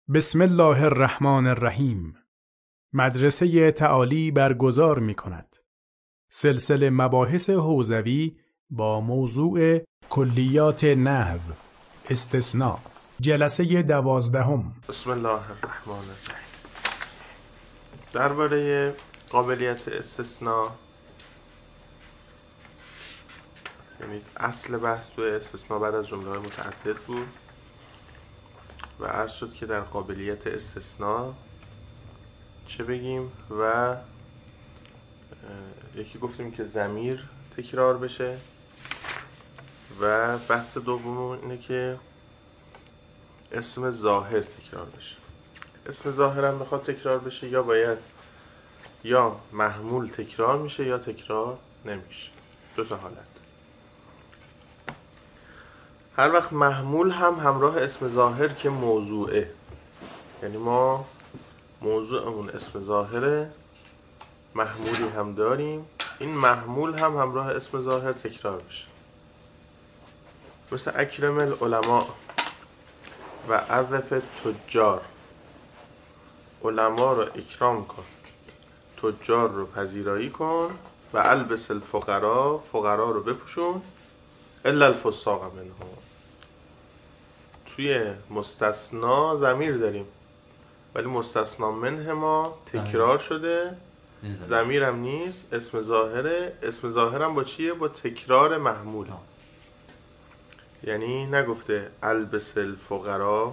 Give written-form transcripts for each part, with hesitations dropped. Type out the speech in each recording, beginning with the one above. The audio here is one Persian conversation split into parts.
بسم الله الرحمن الرحیم. مدرسه تعالی برگزار می کند سلسله مباحث حوزوی با موضوع کلیات نحو استثناء، جلسه 12. بسم الله الرحمن الرحیم. درباره قابلیت استثناء، یعنی اصل بحث توی استثناء بعد از جمله متعدد بود و عرض شد که در قابلیت استثناء چه بگیم و یکی گفتیم که ضمیر تکرار بشه و بحث دوم اینه که اسم ظاهر تکرار بشه. اسم ظاهر هم بخواد تکرار بشه یا باید یا محمول تکرار میشه یا تکرار نمیشه. دو تا حالت. هر وقت محمول هم همراه اسم ظاهر که موضوعه، یعنی ما موضوعمون اسم ظاهره، محمولی هم داریم، این محمول هم همراه اسم ظاهر تکرار بشه. مثل اکرم العلماء و عرف تجار، علما رو اکرام کن، تجار رو پذیرایی کن و البس الفقراء، فقرا رو بپوشون، الا الفساق منهم. توی مستثنا ضمیر داریم ولی مستثنا منه ما تکرار شده، ضمیرم نیست، اسم ظاهره. اسم ظاهرم با چیه؟ با تکرار محمول. یعنی نگفته البس الفقراء.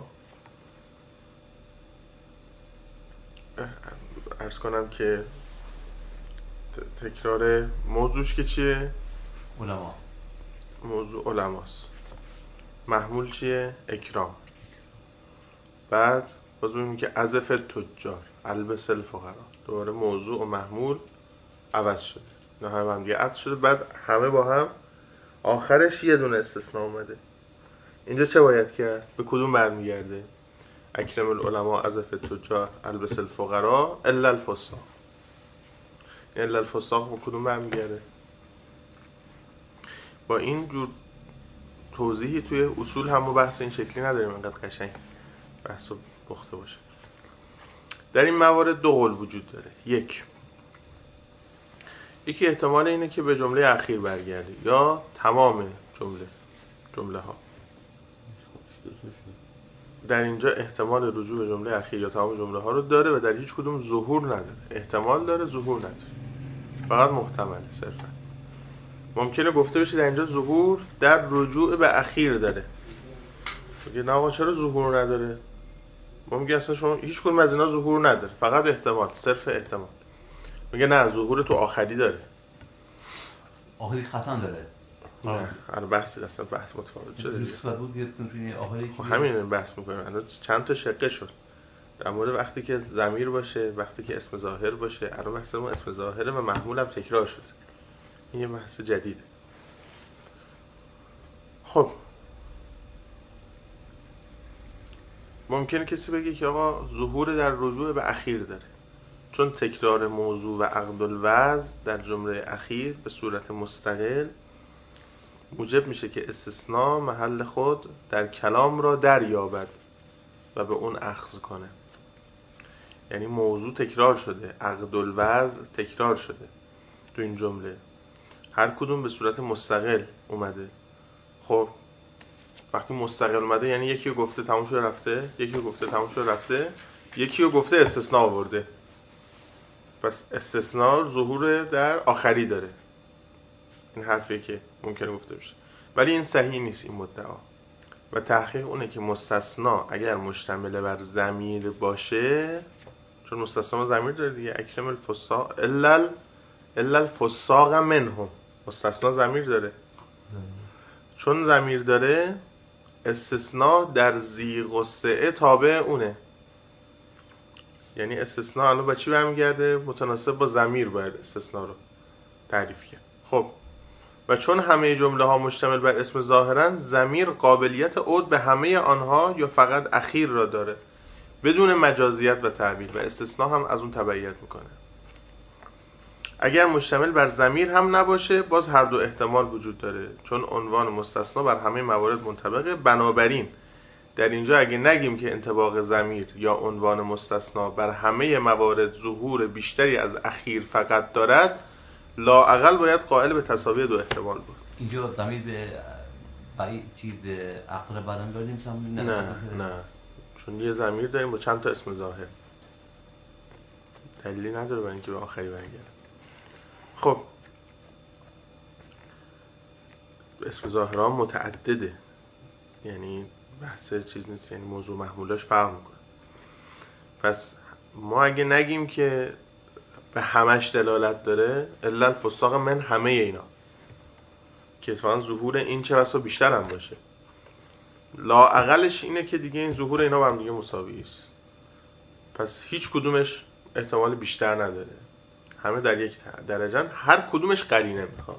عرض کنم که تکرار موضوعش که چیه؟ علما. موضوع علماست. محمول چیه؟ اکرام. بعد باز ببینیم که عزف تجار، البس الفقراء، دوباره موضوع و محمول عوض شده، نه هم دیگه عطف شده، بعد همه با هم آخرش یه دونه استثناء اومده. اینجا چه باید کرد؟ به کدوم برمیگرده؟ اکرم العلماء عزف تجار البس الفقراء الا الفساق. الا الفساق به کدوم برمیگرده؟ با این جور توضیحی توی اصول هم و بحث این شکلی نداریم انقدر قشنگ بحث و پخته باشه. در این موارد دو قول وجود داره. یکی احتمال اینه که به جمله اخیر برگرده یا تمام جمله ها. در اینجا احتمال رجوع به جمله اخیر یا تمام جمله ها رو داره و در هیچ کدوم ظهور نداره. احتمال داره، ظهور نداره، فقط محتمله. صرفا ممکنه گفته بشه در اینجا ظهور در رجوع به اخیر داره. میگه نه آقا چرا ظهور نداره؟ ممکنه اصلا شما هیچ کدوم از اینا ظهور نداره، فقط احتمال، صرف احتمال. میگه نه ظهور تو آخری داره. آخری ختم داره. نه بحث متفاوت شده دیگه. خب همین بحث میکنیم. الان چند تا شقه شد در مورد وقتی که ضمیر باشه، وقتی که اسم ظاهر باشه. الان بحثمون اسم ظاهره و محمول هم تکرار شده. این یه بحث جدیده. خب ممکنه کسی بگه که آقا ظهور در رجوع به اخیر داره، چون تکرار موضوع و عقد الوضع در جمله اخیر به صورت مستقل موجب میشه که استثناء محل خود در کلام را دریابد و به اون اخذ کنه. یعنی موضوع تکرار شده، عقد الوضع تکرار شده تو این جمله، هر کدوم به صورت مستقل اومده. خب وقتی مستقل اومده یعنی یکی رو گفته تموم شده رفته، یکی رو گفته تموم شده رفته، یکی رو گفته استثناء آورده. پس استثناء ظهور در آخری داره. این حرفیه که ممکنه گفته بشه، ولی این صحیح نیست این مدعا. و تحقیق اونه که مستثنا اگر مشتمل بر ضمیر باشه، چون مستثنا ضمیر داره دیگه، اکرم الفساق الا الفساق منهم، مستثنا ضمیر داره. چون ضمیر داره استثناء در ذی غصه تابع اونه. یعنی استثناء الان با چی برمیگرده؟ متناسب با ضمیر باید استثناء رو تعریف کرد. خب و چون همه جمله ها مشتمل بر اسم ظاهرن، ضمیر قابلیت عود به همه آنها یا فقط اخیر را داره بدون مجازیت و تعبیر، و استثناء هم از اون تبعیت میکنه. اگر مشتمل بر ضمیر هم نباشه باز هر دو احتمال وجود داره، چون عنوان مستثنا بر همه موارد منطبقه. بنابراین در اینجا اگه نگیم که انطباق ضمیر یا عنوان مستثنا بر همه موارد ظهور بیشتری از اخیر فقط دارد، لااقل باید قائل به تساوی دو احتمال بود. اینجا ضمیر به چیز عقل بدن داریم؟ نه چون یه ضمیر داریم با چند تا اسم ظاهر، دلیلی نداره برای اینکه به آخری برگرده. خب اسم ظاهرها متعدده، یعنی بحث چیز نیست، یعنی موضوع محمولاش فرق میکنه. پس ما اگه نگیم که به همش دلالت داره، الا الفساق من همه اینا، که اتفاقا ظهور این چه بسا بیشتر هم باشه، لااقلش اینه که دیگه این ظهور اینا با هم دیگه مساوی است. پس هیچ کدومش احتمال بیشتر نداره، همه در یک درجه، هر کدومش قرینه میخواد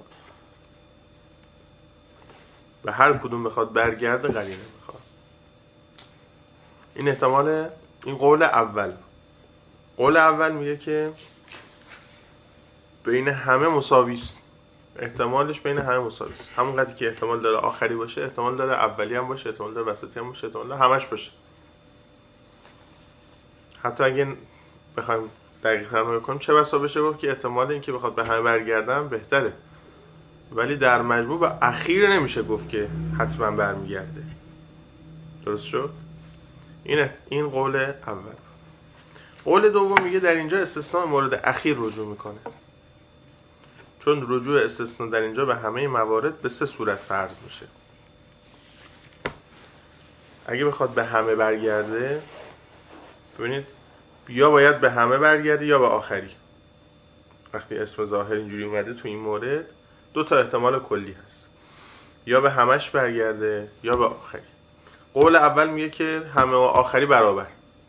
و هر کدوم بخواد برگرده قرینه میخواد. این احتمال، این قول اول. قول اول میگه که بین همه مساوی است، احتمالش بین همه مساوی است، همون قدری که احتمال داره آخری باشه، احتمال داره اولی هم باشه، احتمال داره وسطی هم باشه، احتمال داره همش باشه. حتی اگه بخوایم دقیق تر بکنیم چه بسا بشه گفت که احتمال این که بخواد به همه برگردن بهتره، ولی در مجموع به اخیر نمیشه گفت که حتما برمیگرده. درست شد؟ این قول اول. قول دوم میگه در اینجا استثناء مورد اخیر رجوع میکنه، چون رجوع استثناء در اینجا به همه موارد به سه صورت فرض میشه. اگه بخواد به همه برگرده، ببینید یا باید به همه برگرده یا به آخری. وقتی اسم ظاهر اینجوری اومده تو این مورد، دو تا احتمال کلی هست، یا به همش برگرده یا به آخری. قول اول میگه که همه و آخری برابر.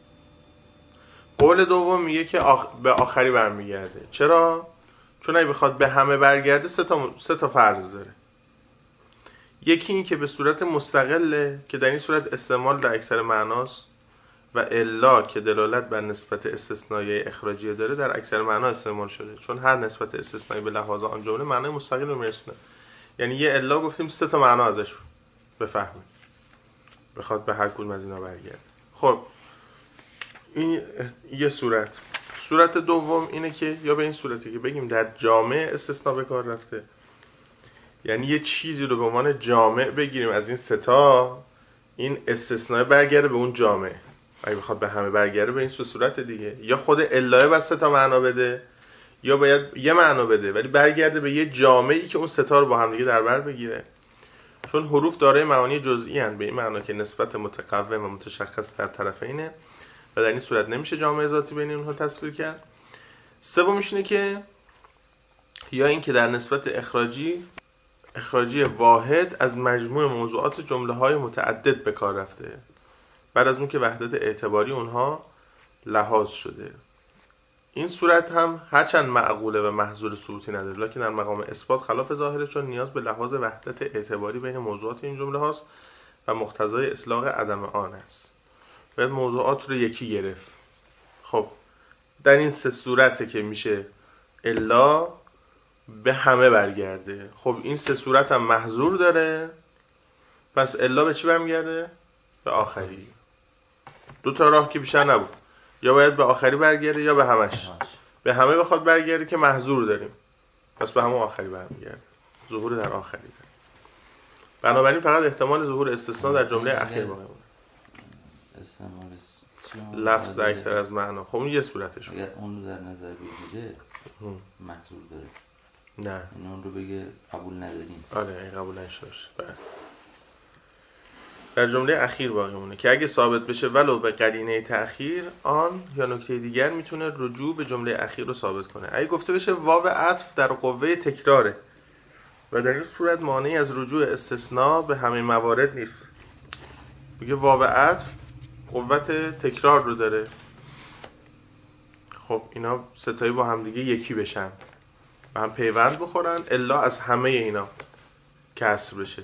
قول دوم میگه که به آخری برمیگرده. چرا؟ چون اگه بخواد به همه برگرده سه تا فرض داره. یکی این که به صورت مستقله که در این صورت استعمال در اکثر معناست و الا که دلالت بر نسبت استثنایی اخراجی داره در اکثر معنا استعمال شده، چون هر نسبت استثنایی به لحاظ آن جمله معنای مستقل رو میرسونه. یعنی یه الا گفتیم سه تا معنا ازش بفهمیم بخواد به هر کدوم از اینا برگرده. خب این یه صورت دوم اینه که یا به این صورتی که بگیم در جامع استثناء به کار رفته، یعنی یه چیزی رو به عنوان جامع بگیریم از این سه تا، این استثناء برگرده به اون جامع. اگه بخواد به همه برگرده به این صورت دیگه، یا خود الهه بس سه تا معنا بده، یا باید یه معنا بده ولی برگرده به یه جامعی که اون سه تا رو با هم دیگه در بر بگیره. چون حروف دارای معانی جزئی ان، به این معنا که نسبت متقوم و متشخص در طرفینه و در این صورت نمیشه جامعه ذاتی بین اونها تصویر کرد. سومش اینه که یا این که در نسبت اخراجی واحد از مجموع موضوعات جمله‌های متعدد به کار رفته، بعد از اون که وحدت اعتباری اونها لحاظ شده. این صورت هم هرچند معقوله و محظور ثبوتی نداره، لکن در مقام اثبات خلاف ظاهره، چون نیاز به لحاظ وحدت اعتباری بین موضوعات این جمله هاست و مقتضای اصلاح عدم آن است. باید موضوعات رو یکی گرفت. خب در این سه صورته که میشه الا به همه برگرده. خب این سه صورت هم محظور داره، پس الا به چی برمیگرده؟ به آخری. دو تا راه که بیشتر نبود، یا باید به آخری برگرده یا به همش. به همه بخواد برگرده که محظور داریم، پس به همون آخری برمیگرده، ظهور در آخری داره. بنابراین فقط احتمال ظهور استثناء در جمله اخیر باقی مونه. لفظ در اکثر از معنا. خب اون یه صورتش. اگر اون رو در نظر بگیره محظور داره. نه. اون رو بگه قبول نداریم. آره این قبول نشده باشه. در جمله اخیر باقی مونه که اگه ثابت بشه ولو به قرینه تأخیر، آن یا نکته دیگر میتونه رجوع به جمله اخیر رو ثابت کنه. اگه گفته بشه واو عطف در قوه تکراره و در این صورت مانعی از رجوع استثناء به همه موارد نیست. میگه واو عطف قوت تکرار رو داره. خب اینا ستایی با هم دیگه یکی بشن و هم پیوند بخورن، الا از همه اینا کسر بشه.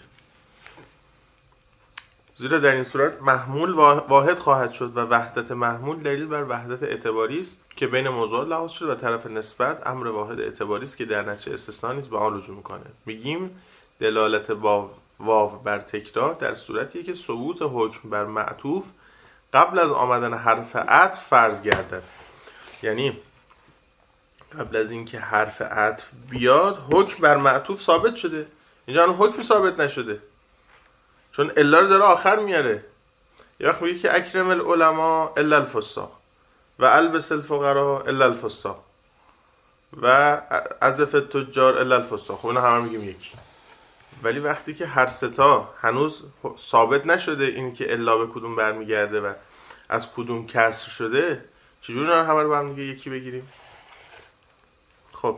زیرا در این صورت محمول واحد خواهد شد و وحدت محمول دلیل بر وحدت اعتباری است که بین موضوعات لحاظ شد و طرف نسبت امر واحد اعتباری است که در نتیجه استثناء نیز به آن رجوع میکنه. میگیم دلالت با واو بر تکرار در صورتیه که ثبوت حکم بر معطوف قبل از آمدن حرف عطف فرض گردد. یعنی قبل از اینکه حرف عطف بیاد حکم بر معطوف ثابت شده، اینجا اون حکم ثابت نشده چون الا رو داره آخر میاره. یه وقت میگه که اکرم العلماء الا الفساق و البس الفقراء الا الفساق و عزف التجار الا الفساق. خب اینا همه میگیم یکی، ولی وقتی که هر ستا هنوز ثابت نشده این که الا به کدوم برمیگرده و از کدوم کسر شده، چجوری اینا همه رو با هم دیگه یکی بگیریم؟ خب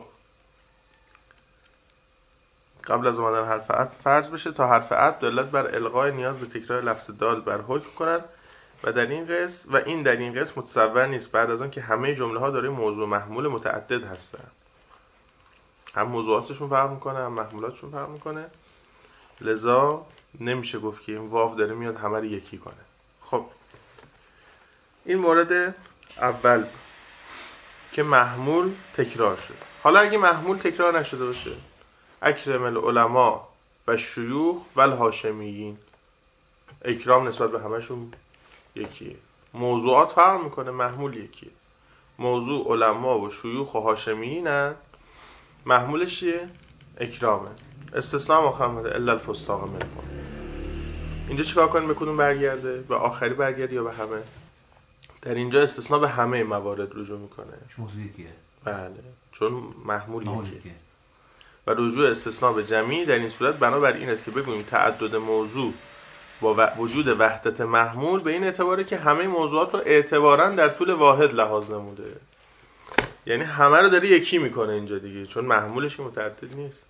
قبل از اومدن حرف عطف فرض بشه تا حرف عطف دلالت بر الغای نیاز به تکرار لفظ دال بر حکم کند و در این قسم متصور نیست بعد از آن که همه جمله ها داره موضوع محمول متعدد هستن، هم موضوعاتشون فرق میکنه هم محمولاتشون فرق میکنه، لذا نمیشه گفت که این واو داره میاد همه رو یکی کنه. خب این مورد اول که محمول تکرار شد. حالا اگه محمول تکرار نشده باشه، اکرم العلماء و شیوخ و الهاشمیین، اکرام نسبت به همشون یکیه، موضوعات فرق میکنه، محمول یکیه. موضوع علما و شیوخ و هاشمیینن، محمولش چیه؟ اکرامه. استثناء آخر اومده الا الفساق منهم. اینجا چیکار کنیم؟ به کدوم برگرده؟ به آخری برگرده یا به همه؟ در اینجا استثناء به همه موارد رجوع میکنه. چون یکیه. بله، چون محمول یکیه. و رجوع استثناء به جمعی در این صورت بنابر این است که بگوییم تعدد موضوع با وجود وحدت محمول به این اعتباره که همه موضوعات رو اعتباراً در طول واحد لحاظ نموده، یعنی همه رو داره یکی میکنه اینجا دیگه، چون محمولش متعدد نیست.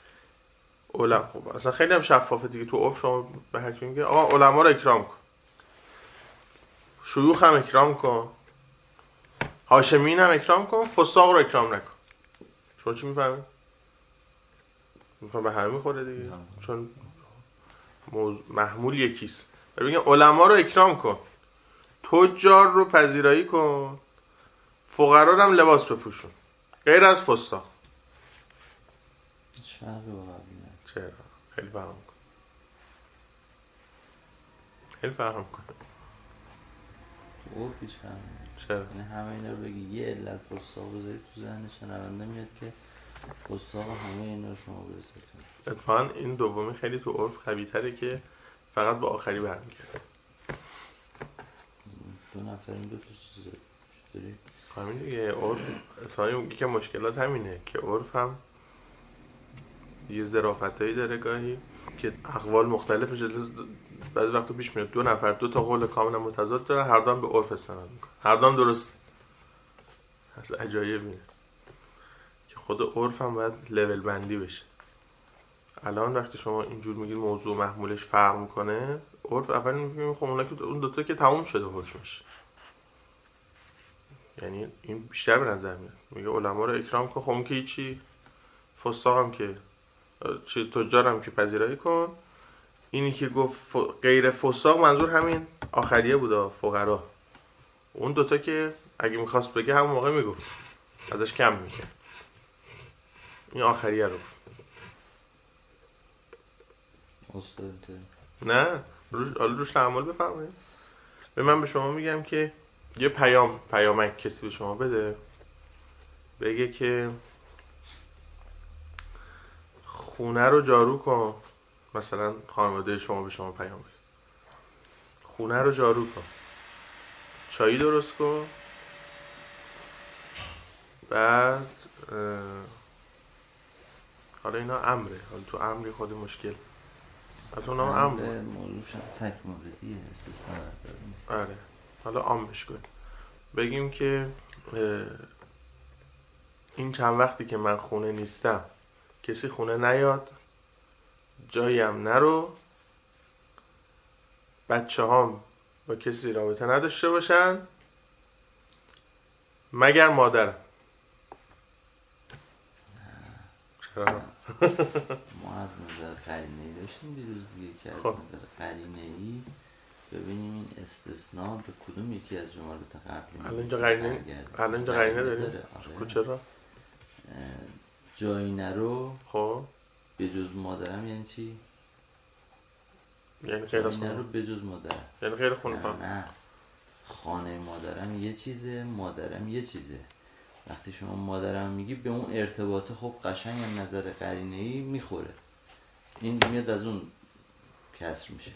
خب اصلا خیلی هم شفافه دیگه، تو عرف شما به هر کی میگه آقا علما رو اکرام کن، شیوخ هم اکرام کن، هاشمین هم اکرام کن، فساق رو اکرام نکن. شما چی میفهمید؟ میفهم به همه میخوره دیگه، چون محمول یکیست. بگیم علما رو اکرام کن، تجار رو پذیرایی کن، فقرا رو هم لباس بپوشون غیر از فساق. چرا؟ خیلی فهم کن، خیلی فهم کن. عرفیش فهم. چرا؟ یعنی همه اینا رو بگی یه علت فساق بذاری تو ذهن شنونده میاد که فساق همه اینا رو شما برسید. اتفاقا این دومی خیلی تو عرف قوی تره که فقط به آخری برمیگرده. دو نفر این دو تا چیزه چطوری؟ همین دیگه عرف اتفاقا میگه که مشکلات همینه که عرف هم یه ظرافتایی داره گاهی که اقوال مختلف میشه، بعضی وقتا پیش میاد دو نفر دو تا قول کاملا متضاد دارن، هر دو هم به عرف استناد میکنن، هر دو هم درست. اصلا عجایب اینه که خود عرف هم باید لول بندی بشه. الان وقتی شما اینجور میگید موضوع محمولش فرق میکنه، عرف اول میگیم خب اون دوتا که تموم شده حکمش، یعنی این بیشتر به نظر میاد. میگه علما رو اکرام کن، خب اون که هیچی، فساق هم که چی، تجار هم که پذیرایی کن. اینی که گفت غیر فساق منظور همین آخریه بوده، فقرا. اون دوتا که اگه میخواست بگه همون موقع میگفت، ازش کم میشه. این آخریه رو نه روش تعامل بفرمایید. من به شما میگم که یه پیامک کسی به شما بده، بگه که خونه رو جارو کن، مثلا خانواده شما به شما پیام بده خونه رو جارو کن، چایی درست کن، بعد حالا اینا امره، حالا تو امری خود مشکل، حالا اونا امره موضوعش هم تک موردیه، استثناء نیست. آره حالا عامش کن، بگیم که این چند وقتی که من خونه نیستم کسی خونه نیاد، جاییم نرو، بچه هام با کسی رابطه نداشته باشن مگر مادرم. چرا؟ ما از نظر قرینه‌ای داشتیم دیروز دیگه که از خب. نظر قرینه‌ای ببینیم این استثناء به کدوم یکی از جملات قبلی الان اینجا قرینه داریم. چرا؟ جایی نرو خب به جز مادرم یعنی چی؟ یعنی غیر از اینا رو خونه، بجز مادرم. یعنی غیر خونه فهم. نه خانه مادرم یه چیزه، مادرم یه چیزه. وقتی شما مادرم میگی به اون ارتباطه خب قشنگ از نظر قرینه‌ای میخوره. این میاد از اون کسر میشه.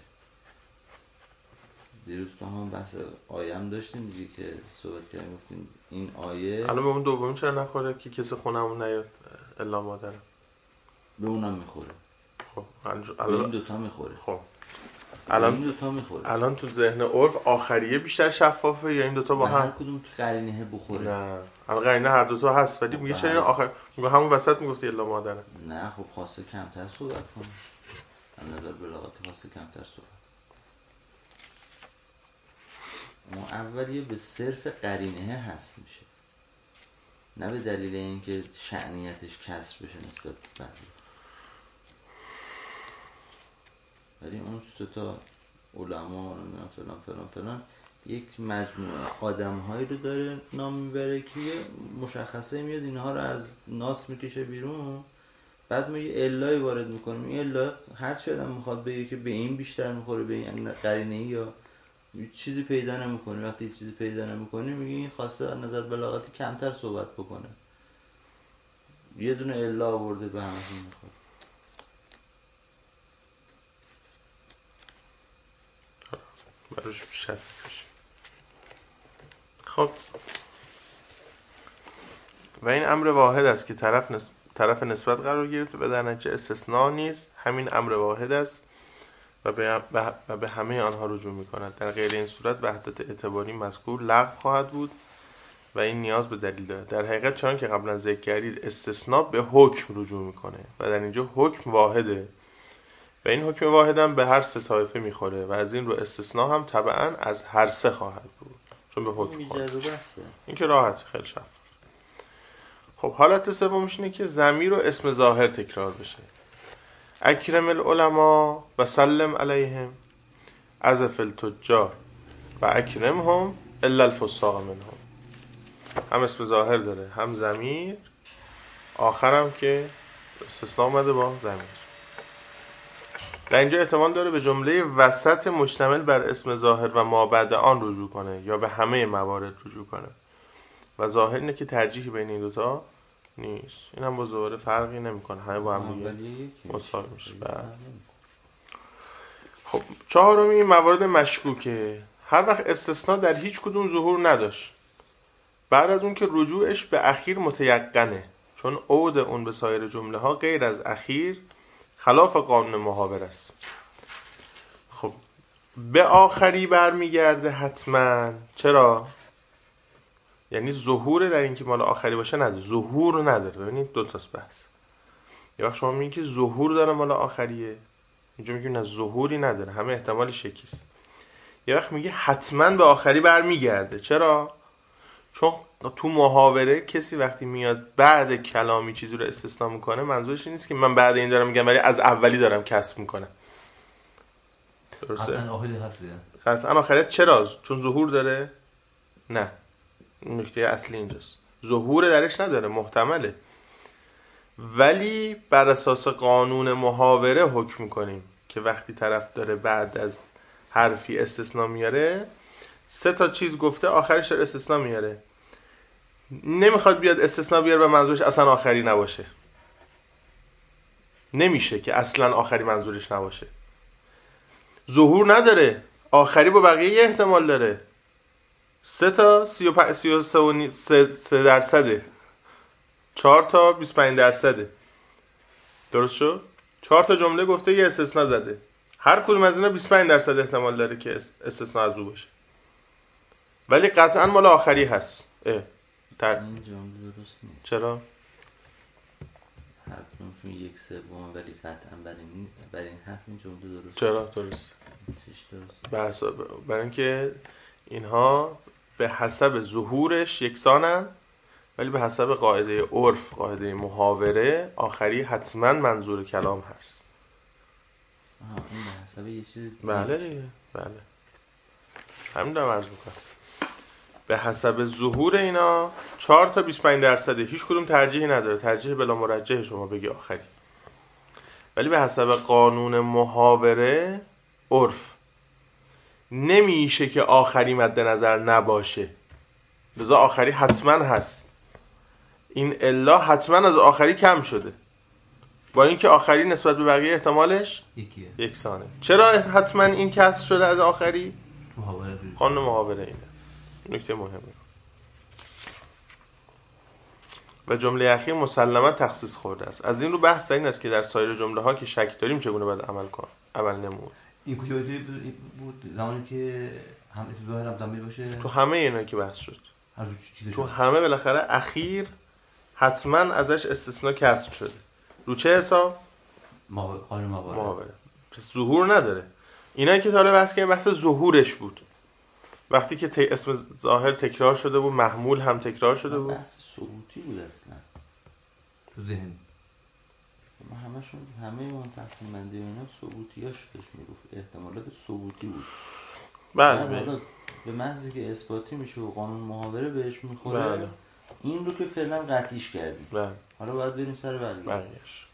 دیروز تو همون بحث آیه هم داشتیم دیگه که صحبت کردیم، گفتیم این آیه الان به اون دومی چرا نخوره که کسی خونمون نیاد الا مادرم؟ به اونم میخوره. خب به این دوتا میخوره. خب به این دوتا میخوره. الان تو ذهن عرف آخریه بیشتر شفافه یا این دوتا با هر هم؟ کدوم تو قرینه بخوره. نه الان قرینه هر دوتا هست، ولی میگه چرا این آخر میگه همون وسط میگفتی الا مادرم. نه خب خواسته کمتر صحبت کنه، از نظر بلاغت خواسته کمتر صحبت. اون اولیه به صرف قرینه حذف میشه، نه به دلیل اینکه شأنیتش کسر بشه نسبت به بقیه. ولی اون سه تا علما فلان فلان فلان یک مجموعه آدم‌هایی رو داره نام میبره که مشخصه میاد اینها رو از ناس میکشه بیرون، بعد ما یه علای وارد میکنیم. این الا هر چی آدم میخواد بگه که به این بیشتر میخوره به این قرینه‌ای یا چیزی پیدا نمیکنی. وقتی چیزی پیدا نمیکنی میگی این خواسته از نظر بلاغتی کمتر صحبت بکنه، یه دونه الا آورده به همشون میخوره. بروش بیشتر بکشیم. خب و این امر واحد است که طرف نسبت قرار گرفته و در نتیجه استثناء نیست. همین امر واحد است و به همه آنها رجوع می کند. در غیر این صورت وحدت اعتباری مذکور لغو خواهد بود و این نیاز به دلیل دارد. در حقیقت چون که قبلا ذکر کردید استثناء به حکم رجوع میکنه و در اینجا حکم واحده و این حکم واحد هم به هر سه طایفه میخوره و از این رو استثناء هم طبعا از هر سه خواهد بود چون به حکم خواهد. این که راحت خیلی شفاف. خب حالت سومش اینه که ضمیر و اسم ظاهر تکرار بشه. اکرم العلماء و سلم علیهم عزف التجار و اکرمهم الا الفساق منهم. هم اسم ظاهر داره هم ضمیر، آخرم که استثناء اومده با ضمیر. در اینجا احتمال داره به جمله وسط مشتمل بر اسم ظاهر و ما بعد آن رجوع کنه یا به همه موارد رجوع کنه و ظاهر اینه که ترجیحی بین این دوتا نیست. این هم با ظاهر فرقی نمیکنه، همه با هم دیگه مساوی میشه. خب چهارمی موارد مشکوکه. هر وقت استثناء در هیچ کدوم ظهور نداشت بعد از اون که رجوعش به اخیر متیقنه، چون عود اون به سایر جمله ها غیر از اخیر خلاف قانون محاور است. خب به آخری برمیگرده حتما. چرا؟ یعنی ظهور در این که مال آخری باشه نداره، ظهور نداره. ببینید دو تاست بحث. یه وقت شما میگید که ظهور داره مال آخریه، اینجا میگیم نه ظهوری نداره، همه احتمالش یکیست. یه وقت میگه حتما به آخری برمیگرده. چرا؟ چون تو محاوره کسی وقتی میاد بعد کلامی چیزی رو استثناء میکنه منظورش نیست که من بعد این دارم میگم ولی از اولی دارم کسب میکنم. درسته؟ قطعا آخری هست. قطعا آخریت. چرا؟ چون ظهور داره؟ نه، نکته اصلی اینجاست. ظهور درش نداره، محتمله، ولی بر اساس قانون محاوره حکم میکنیم که وقتی طرف داره بعد از حرفی استثناء میاره، سه تا چیز گفته آخرش داره استثناء میاره، نمیخواد بیاد استثناء بیاره و منظورش اصلا آخری نباشه. نمیشه که اصلا آخری منظورش نباشه. ظهور نداره، آخری با بقیه یه احتمال داره. 3 تا 33%، 4 تا 25%. درست شد؟ 4 تا جمله گفته یه استثناء زده، هر کدوم از اینا 25% احتمال داره که استثناء از او باشه، ولی قطعا مال آخری هست. این جمله درست نیست. چرا؟ هر کدومشون 1/3 ولی قطعا برای این هست. این جمله درست. چرا درست؟ درست. برای اینکه اینها به حسب ظهورش یکسانن، ولی به حسب قاعده عرف، قاعده محاوره، آخری حتما منظور کلام هست. این به حسب یه چیز دیگه. بله دیگه، بله، همین دارم عرض میکنم. به حسب ظهور اینا 4 تا 25%، هیچ کدوم ترجیحی نداره، ترجیح بلا مرجح شما بگی آخری. ولی به حسب قانون محاوره عرف. نمیشه که آخری مد نظر نباشه، لذا آخری حتما هست. این الا حتما از آخری کم شده، با اینکه آخری نسبت به بقیه احتمالش یکیه. یکسانه. چرا حتما این کسر شده از آخری؟ محاوره قانون محاوره اینه. نکته مهمه. و جمله اخیر مسلما تخصیص خورده است. از این رو بحث در این است که در سایر جمله ها که شک داریم چگونه باید عمل نمود. این کجا بود زمانی که هم ابتدا هم ضمیر باشه؟ تو همه اینا که بحث شد، هر چیزی تو همه بالاخره اخیر حتما ازش استثناء کسر شده. رو چه حساب؟ قانون محاوره. پس ظهور نداره. اینایی که تا حالا بحث کردیم بحث ظهورش بود، وقتی که اسم ظاهر تکرار شده بود، محمول هم تکرار شده بود. بحث ثبوتی بود اصلا تو ذهن ما همه اون تقسیم بندی و اینا ثبوتیاش داشت میگفت، احتمالات ثبوتی بود. بله. به محضی که اثباتی میشه و قانون محاوره بهش میخوره، بله. این رو که فعلا قطعیش کردیم. بله. حالا باید بریم سر بقیه‌اش.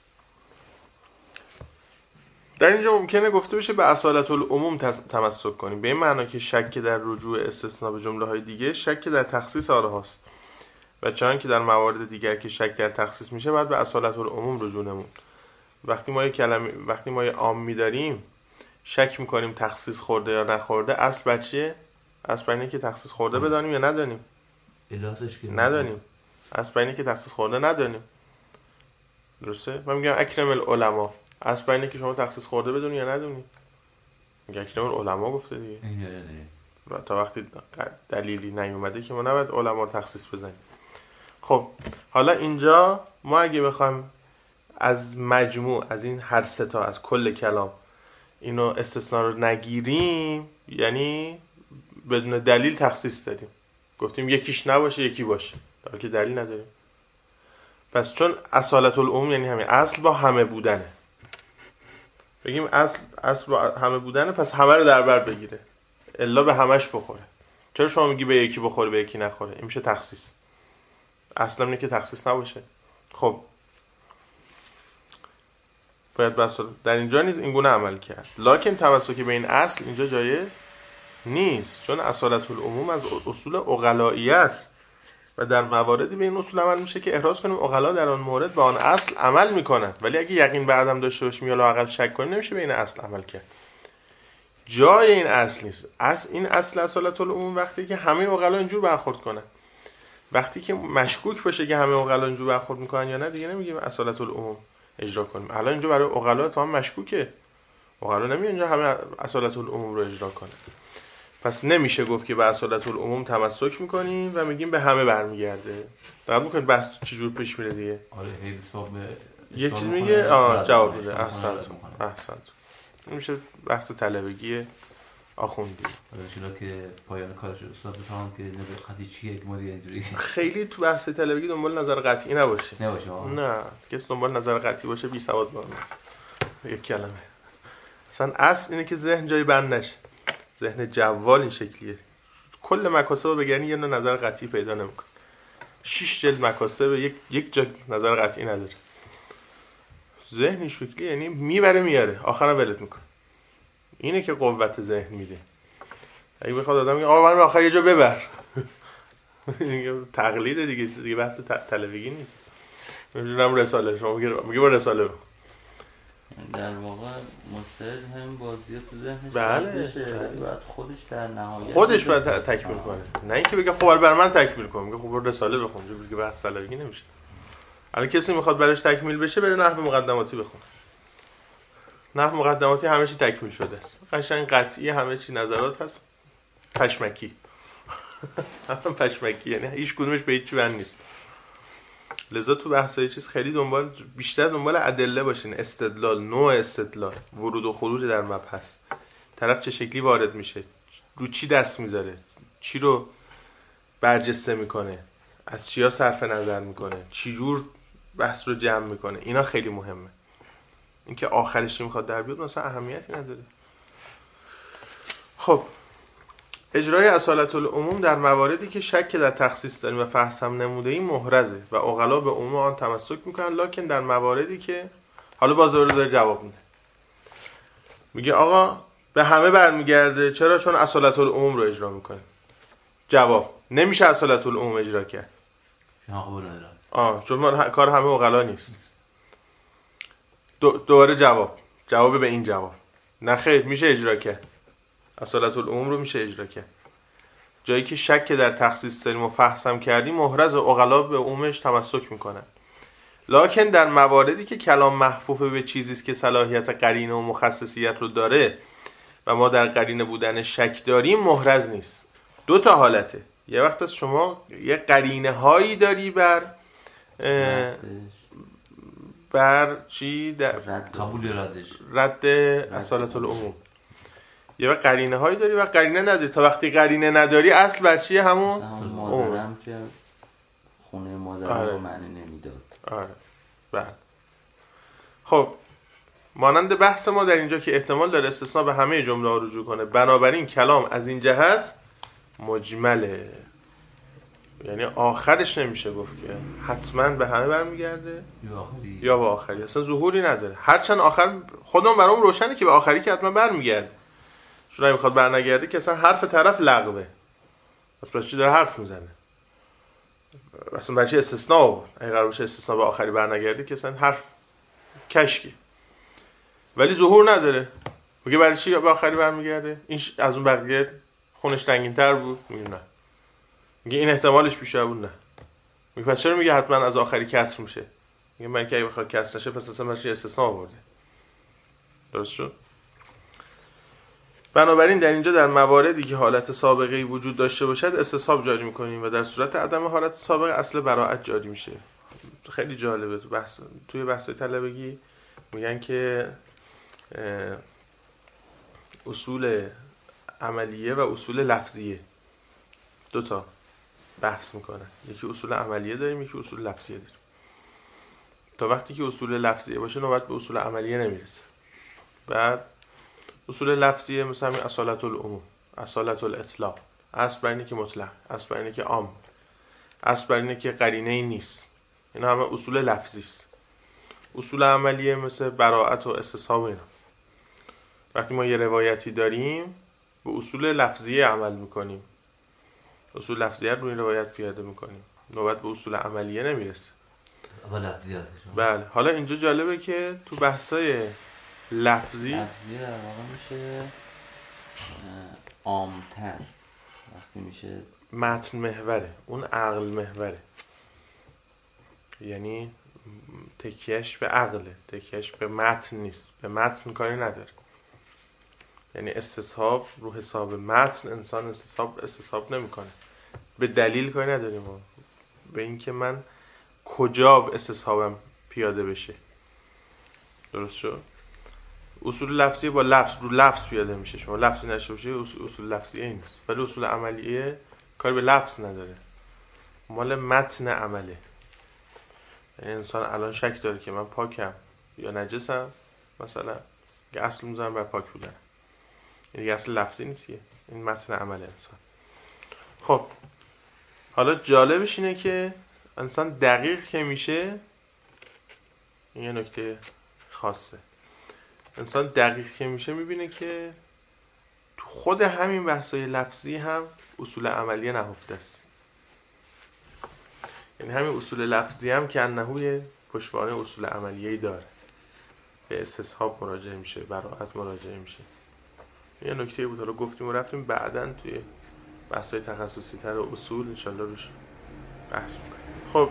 در اینجا ممکنه گفته بشه به اصالت العموم تمسک کنیم، به این معنا که شک در رجوع استثناء به جمله های دیگه شک در تخصیص آنهاست، و چون که در موارد دیگر که شک در تخصیص میشه باید به اصالت العموم رجوع نمود. وقتی ما یه عامی داریم شک میکنیم تخصیص خورده یا نخورده، اصل بر چیه؟ اصل بر اینه که تخصیص خورده بدانیم یا ندانیم؟ ندانیم. اصل بر اینه که تخصیص خورده ندانیم. درسته؟ من میگم اکرم العلماء، اصل بر اینه که شما تخصیص خورده بدونی یا ندونی. میگه اکرم العلماء گفته دیگه. و تا وقتی دلیلی نیومده که ما نباید علما تخصیص بزنیم. خب حالا اینجا ما اگه بخوایم از مجموع، از این هر سه تا، از کل کلام اینو استثناء رو نگیریم، یعنی بدون دلیل تخصیص دادیم، گفتیم یکیش نباشه یکی باشه، در حالی که دلیل نداریم. پس چون اصالت العموم یعنی همین اصل با همه بودنه، بگیم اصل با همه بودنه، پس همه رو در بر بگیره، الا به همش بخوره. چرا شما میگی به یکی بخوره به یکی نخوره؟ این میشه تخصیص. اصلا اینه که تخصیص نباشه. خب باید بس در اینجا نیز این گونه عمل کرد. لکن تمسک به این اصل اینجا جایز نیست، چون اصالت العموم از اصول عقلایی است و در مواردی به این اصول عمل میشه که احراز کنیم عقلا در آن مورد به آن اصل عمل میکنن، ولی اگه یقین به عدم داشته باشیم یا لااقل شک کنیم نمیشه به این اصل عمل کرد. جای این اصل نیست. این اصل اصالت العموم وقتی که همه عقلا اینجور برخورد کنن. وقتی که مشکوک باشه که همه عقلا اینجور برخورد میکنن یا نه، دیگه نمیگیم اصالت العموم اجرا کنیم. الان اینجا برای عقلا تمام مشکوکه، عقلا نمیگن اینجا همه اصالت العموم رو اجرا کنه. پس نمیشه گفت که به اصالت العموم تمسک میکنیم و میگیم به همه برمیگرده. دقیق میکنید بحث چجور پیش میره دیگه. آره هی حساب یک چیز میگه جواب میده. احسنت. میشه بحث طلبگی آخوندی. چرا که پایان کارش استاد بفهمم که نظر قطعی چیه که ما دیگه اینجوری خیلی تو بحث طلبگی دنبال نظر قطعی نباشه. نه کسی دنبال نظر قطعی باشه بی سواد بمونه. یک کلمه. اصلا اصل اینه که ذهن جای بند نشه. ذهن جوال این شکلیه. کل مکاسب رو بگردی یه نظر قطعی پیدا نمیکنه. 6 جلد مکاسب یک جا نظر قطعی نداره. ذهن شکلی یعنی میبره میاره، آخرام ولت میکنه. اینه که قوت ذهن میده. اگه بخواد آدم بگه آقا برام آخر یه جا ببر، تقلیده دیگه بحث طلبگی نیست. میگم رساله، شما میگه با رساله بخون. در واقع مجتهد هم بازیات تو ذهنش بله. باید خودش در نهایت باید تکمیل کنه، نه اینکه بگه خب بر من تکمیل کن، میگه خب رساله بخون، میگه بحث طلبگی نمیشه. الان کسی میخواد براش تکمیل بشه بره نحو مقدماتی بخونه. نحو مقدماتی همه چی تکمیل شده است، قشنگ قطعی، همه چی نظرات هست، پشمکی. پشمکی یعنی هیچ کدومش به هیچ بند نیست. لذا تو بحثای چیز خیلی بیشتر دنبال ادله باشین، استدلال، نوع استدلال، ورود و خروج در مبحث، طرف چه شکلی وارد میشه، رو چی دست میذاره، چی رو برجسته میکنه، از چیا صرف نظر میکنه، چی جور بحث رو جمع میکنه. اینا خیلی مهمه. اینکه آخرش چی میخواد در بیاد مثلا اهمیتی نداره. خب اجرای اصالت العموم در مواردی که شک در تخصیص داریم و فحص هم نموده این محرزه و عقلا به عموم آن تمسک میکنن، لکن در مواردی که حالا باز داره جواب میده، میگه آقا به همه برمیگرده. چرا؟ چون اصالت العموم رو اجرا میکنه. جواب: نمیشه اصالت العموم اجرا کرد. چون کار همه عقلا نیست. دوباره جواب به این جواب: نه خیر، میشه اجرا کرد. اصالت العموم رو میشه اجرا کرد. جایی که شک در تخصیص سلم و فحص کردیم، محرز عقلا به عمومش تمسک میکنن. لکن در مواردی که کلام محفوف به چیزی است که صلاحیت قرینه و مخصصیت رو داره و ما در قرینه بودن شک داریم، محرز نیست. دو تا حالته. یه وقت از شما یه قرینه هایی داری بر چی؟ در قبول رد اصالت العموم. یه وقت قرینه هایی داری و قرینه نداری. تا وقتی قرینه نداری، اصل بر چیه؟ همون مادرم که خونه مادرم رو معنی نمیداد. آره. بله. خب مانند بحث ما در اینجا که احتمال داره استثناء به همه جمله ها رجوع کنه، بنابراین کلام از این جهت مجمله. یعنی آخرش نمیشه گفت که حتما به همه برمیگرده یا به آخری. اصلا ظهوری نداره. هرچند آخر خودمون برام روشنه که به آخری که حتما برمیگرده. چون اگه میخواد برنگرده که اصلا حرف طرف لغوه. پس چی داره حرف میزنه؟ اصلا برای چی استثناء بود؟ اگه قرار باشه استثناء به آخری برنگرده که اصلا حرف کشکی. ولی ظهور نداره. میگه برای چی به آخری برمیگرده؟ این از اون بقیه خونش رنگین‌تر بود. میگه نه. میگه این احتمالش بیشتر بود. نه. میگه پس چرا میگه حتما از آخری کسر میشه؟ میگه من که اگه بخواد کسر نشه پس اصلا برای چی استثناء آورده؟ درست شد؟ بنابراین در اینجا در مواردی که حالت سابقه‌ای وجود داشته باشد استصحاب جاری می‌کنیم و در صورت عدم حالت سابقه اصل براءت جاری میشه. خیلی جالبه. توی بحث طلبگی میگن که اصول عملیه و اصول لفظیه دو تا بحث میکنن. یکی اصول عملیه داریم، یکی اصول لفظیه داریم. تا وقتی که اصول لفظیه باشه نوبت به اصول عملیه نمیرسه. بعد اصول لفظیه مثلا اصالت العموم، اصالت الاطلاق، اصل بر اینه که مطلق، اصل بر اینه که عام، اصل بر اینه که قرینه ای نیست. اینا همه اصول لفظی است. اصول عملیه مثل براءت و استصحاب اینا. وقتی ما یه روایتی داریم به اصول لفظیه عمل میکنیم، اصول لفظیه رو این روایت پیاده میکنیم، نوبت به اصول عملیه نمیرسه. بله. حالا اینجا جالبه که تو بحثای لفظی در واقع میشه عامتر. وقتی میشه متن محوره، اون عقل محوره. یعنی تکیهش به عقله، تکیهش به متن نیست. به متن کاری نداره. یعنی استصحاب رو حساب متن انسان استصحاب نمیکنه. به دلیل کاری نداریم. به این که من کجا استصحابم پیاده بشه. درست شد؟ اصول لفظی با لفظ رو لفظ پیاده میشه. شما لفظی نشه باشه اصول لفظی این نیست. ولی اصول عملیه کاری به لفظ نداره، مال متن عمله. یعنی انسان الان شک داره که من پاکم یا نجسم، مثلا که اصل میذارم بر پاک بودن. این اصل لفظی نیستیه، این متن عمل انسان. خب حالا جالبش اینه که انسان دقیق که میشه، این یه نکته خاصه، انسان دقیق که میشه میبینه که تو خود همین بحثای لفظی هم اصول عملیه نهفته است. یعنی همین اصول لفظی هم که انهوی پشتوانه اصول عملیه‌ای داره. به استصحاب مراجعه میشه، براءت مراجعه میشه. یه نکته بود حالا گفتیم و رفتیم، بعداً توی بحثای تخصصی تر اصول انشالله روش بحث میکنیم. خب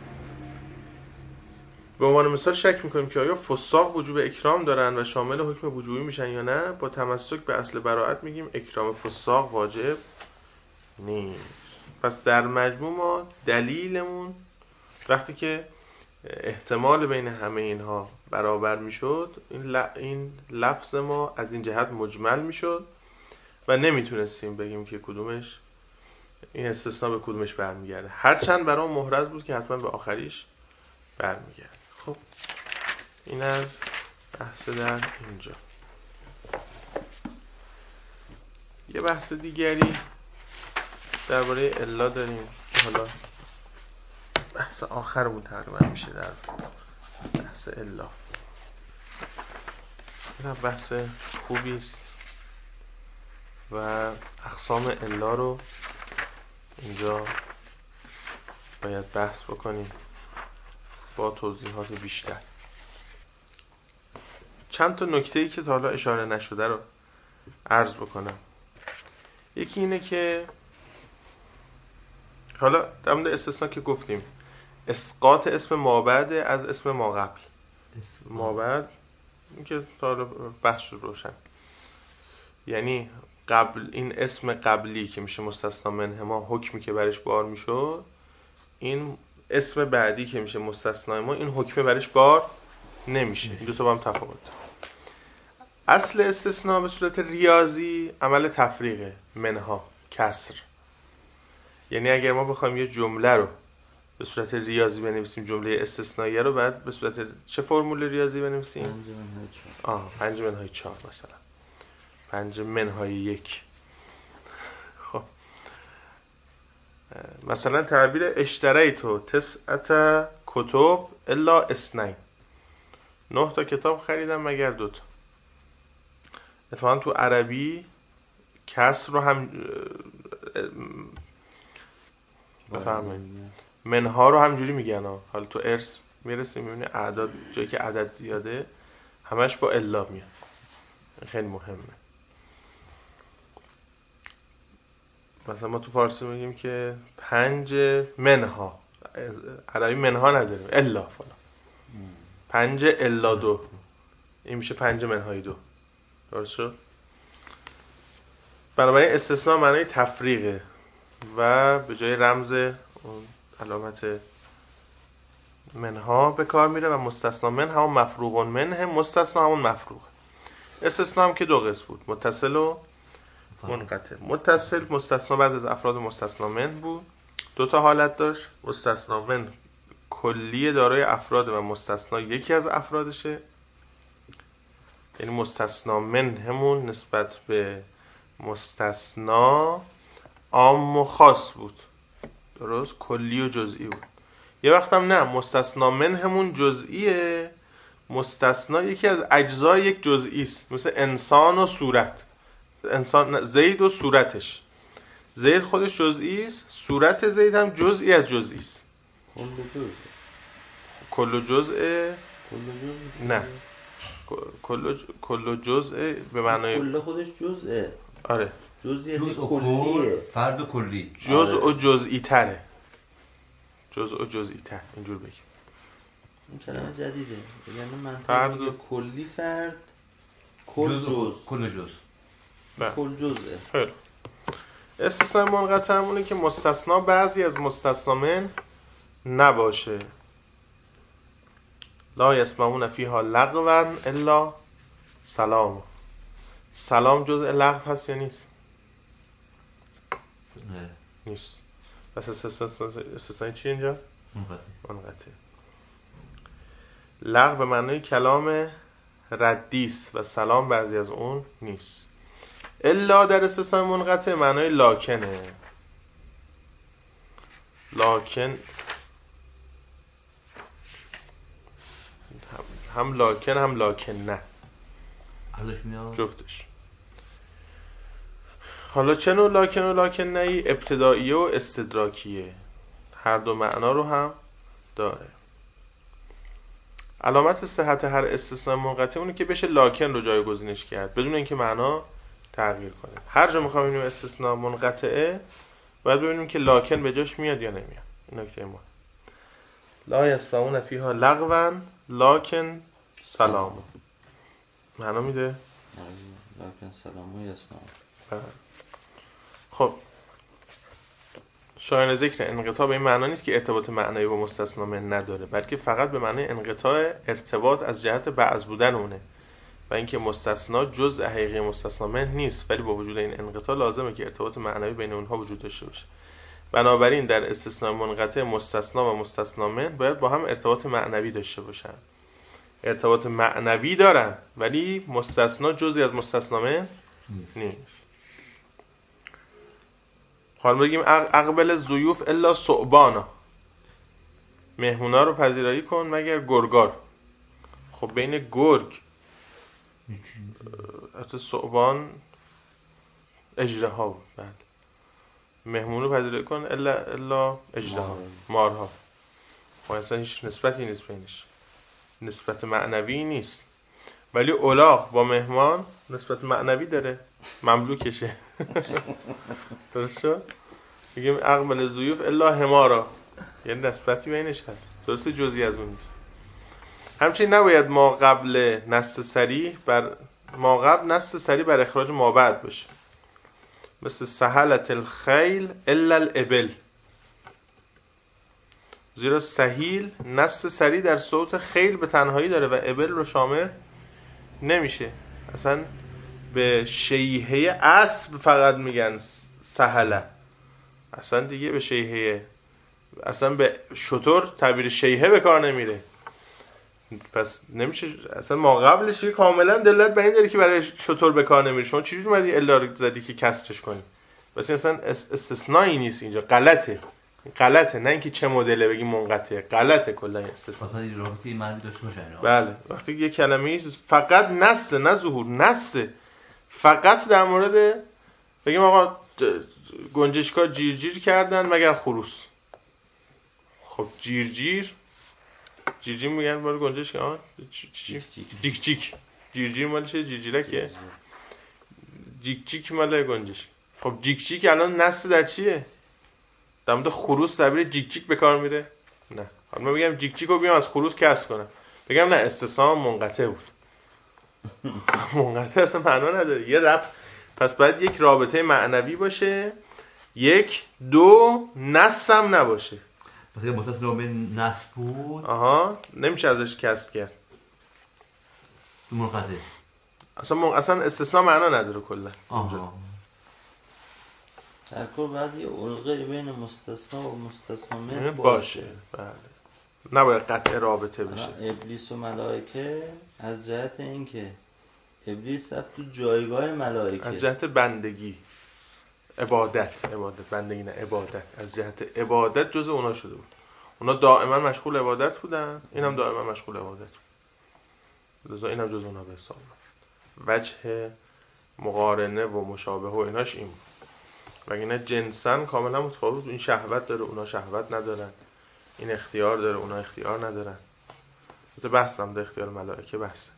به عنوان مثال شک میکنیم که آیا فساق وجوب اکرام دارن و شامل حکم وجوبی میشن یا نه. با تمسک به اصل براءت میگیم اکرام فساق واجب نیست. پس در مجموع ما دلیلمون وقتی که احتمال بین همه اینها برابر میشد، این لفظ ما از این جهت مجمل میشد و نمیتونستیم بگیم که کدومش این استثناء به کدومش برمیگرده، هرچند برام محرز بود که حتما به آخریش برمیگرده. خب این از بحث در اینجا. یه بحث دیگری درباره الا داریم، حالا بحث آخر بود تقریبا میشه در بحث الا. این بحث خوبی است و اقسام الا رو اینجا باید بحث بکنیم با توضیحات بیشتر. چند تا نکته‌ای که تا حالا اشاره نشده رو عرض بکنم. یکی اینه که حالا در مورد استثناء که گفتیم، اسقاط اسم مابعد از اسم ماقبل. مابعد این که تا حالا بحث شد روشن، یعنی قبل این اسم قبلی که میشه مستثنا منه ما، حکمی که برش بار میشد، این اسم بعدی که میشه مستثنا ما، این حکم برش بار نمیشه. این دو تا با هم تفاوت. اصل استثناء به صورت ریاضی عمل تفریقه، منها، کسر. یعنی اگر ما بخوایم یه جمله رو به صورت ریاضی بنویسیم، جمله استثنائیه رو بعد به صورت چه فرمول ریاضی بنویسیم؟ 5 منهای 4 مثلا 5 منهای 1. خب مثلا تعبیر اشتریتو تسعة کتب الا اثنین، 9 تا کتاب خریدم مگر 2 تا. اتفاقا تو عربی کسر رو هم بفهمید، منها رو همجوری میگن ها. حالا تو ارث میرسیم میبینی اعداد جایی که عدد زیاده همش با الا میاد. خیلی مهمه. مثلا ما تو فارسی میگیم که 5 منها، عربی منها نداریم، الا فلان، 5 الا 2، این میشه 5 منهای 2. درست شد؟ بنابراین استثناء معنای تفریقه و به جای رمز اون علامت منها به کار میره و مستثنا من همون مفروغ منه، مستثنا همون مفروغ. استثناء هم که 2 قسم بود، متصل و منقطع. متصل مستثنا بعضی از افراد مستثنا من بود، 2 تا حالت داشت. مستثنا من کلی دارای افراد و مستثنا یکی از افرادشه، یعنی مستثنا من همون نسبت به مستثنا عام و خاص بود، درست؟ کلی و جزئی بود. یه وقت هم نه، مستثنا من همون جزئیه، مستثنا یکی از اجزای یک جزئی است، مثل انسان و صورت. انسان زید و صورتش، زید خودش جزئی است، صورت زید هم جزئی از جزئی است. کل جزء نه، کل جزء به معنای کل خودش جزءه. آره، جزء کلیه، فرد کلی، جزء و جزئی تره، جزء و جزئی تر، اینجور بگیم. این کلمه جدیده، یعنی فرد منطقه کلی فرد، کل جزء، کل جزء، کل جزءه. خیلی. استثناء منقطع همونه که مستثنا بعضی از مستثنا من نباشه. لا یسمعون فیها لغوا الا سلام. سلام جزء لغو هست یا نیست؟ نه نیست. پس استثناء چی اینجا؟ منقطع. لغو به معنای کلام ردیست و سلام بعضی از اون نیست. الا در استثناء منقطع معنای لاکنه. لاکن هم لاکن هم لاکن نه، هرش میاد جفتش. حالا چه نوع لاکن و لاکن نه؟ ابتداییه و استدراکیه، هر دو معنا رو هم داره. علامت صحت هر استثناء منقطع اونه که بشه لاکن رو جایگزینش کرد بدون اینکه معنا تغییر کنه. هر جا میخوام ببینیم استثناء منقطعه باید ببینیم که لاکن به جاش میاد یا نمیاد. این نکته مهمه. لا یسمعون فیها لغوا لاکن سلام. معنا میده؟ لاکن سلام و یسمعون. خب شایان ذکر انقطاع به این معنا نیست که ارتباط معنایی با مستثنا من نداره، بلکه فقط به معنای انقطاع ارتباط از جهت بعض بودن اونه و اینکه مستثنا جزء حقیقی مستثنا من نیست، ولی با وجود این انقطاع لازمه که ارتباط معنوی بین اونها وجود داشته باشه. بنابراین در استثناء منقطع مستثنا و مستثنا من باید با هم ارتباط معنوی داشته باشن. ارتباط معنوی دارن ولی مستثنا جزئی از مستثنا من نیست. حالا بگیم اقبل الضیوف الا ثعبانا، مهمونا رو پذیرایی کن مگر گرگار. خب بین گرگ حتی ثعبان اژدها بود. بله. مهمون رو پذیرایی کن الا اژدها، مارها. خب اصلا هیچ نسبتی نیست بینش، نسبت معنوی نیست. ولی الاغ با مهمان نسبت معنوی داره، مملوکشه. درست شد؟ میگیم اقبل ضیوف الا حمارا، یعنی نسبتی بینش هست، درست جزئی از اون نیست. همچنین نباید ما قبل نص صریح بر اخراج ما بعد باشه، مثل سهلت الخیل الا الابل، زیرا سهیل نص صریح در صوت خیل به تنهایی داره و ابل رو شامل نمیشه. اصلا به شیهه اسب فقط میگن سهله، اصلا دیگه به شیهه، اصلا به شتر تعبیر شیهه به کار نمیره. پس نمیشه اصلا ما قبلش که کاملا دلالت بر این داره که برای شتر به کار نمیره. شما چجوری اومدی الا رو زدی که کسرش کنی؟ بس اصلا استثنایی نیست اینجا، غلطه، نه اینکه چه مدله بگی منقطعه، غلطه کلا استثنا. فقط این رابطه معنوی داشته باشه. بله، وقتی یه کلمه فقط نص، نه ظهور، نص فقط در مورد بگیم آقا گنجشکا جیرجیر کردن مگر خروس. خب جیرجیر میگن مال گنجشک، جیک جیک. جیرجیر مال چه؟ جیرجیرکه. جیک مال گنجشک. خب جیک الان نص در چیه؟ در مورد خروس تعبیر جیک به کار میره؟ نه. حالا من بگم جیک رو بیام از خروس کسر کنم، بگم نه استثنا منقطع بود. منقطع اصلا معنا نداره، یه ربط. پس باید یک رابطه معنوی باشه، یک، دو، نص هم نباشه. پس اگه متصل به نص بود نمیشه ازش کسر کرد، منقطع. اصلا استثنا معنا نداره کلا. در کل باید یه علقه بین مستثنا و مستثنا باشه. بله، نباید قطع رابطه بشه. ابلیس و ملائکه از جهت اینکه ابلیس رفت تو جایگاه ملائکه، از جهت بندگی، عبادت، بندگی نه عبادت، از جهت عبادت جز اونا شده بود. اونا دائما مشغول عبادت بودن، اینم دائما مشغول عبادت بود، لذا اینم جز اونا به حساب اومد. وجه مقارنه و مشابه و ایناش این بود. وگرنه جنسن کاملا متفاوت. این شهوت داره، اونا شهوت ندارن. این اختیار داره، اونا اختیار ندارن. تو بحثم ده اختیار ملائکه بحثه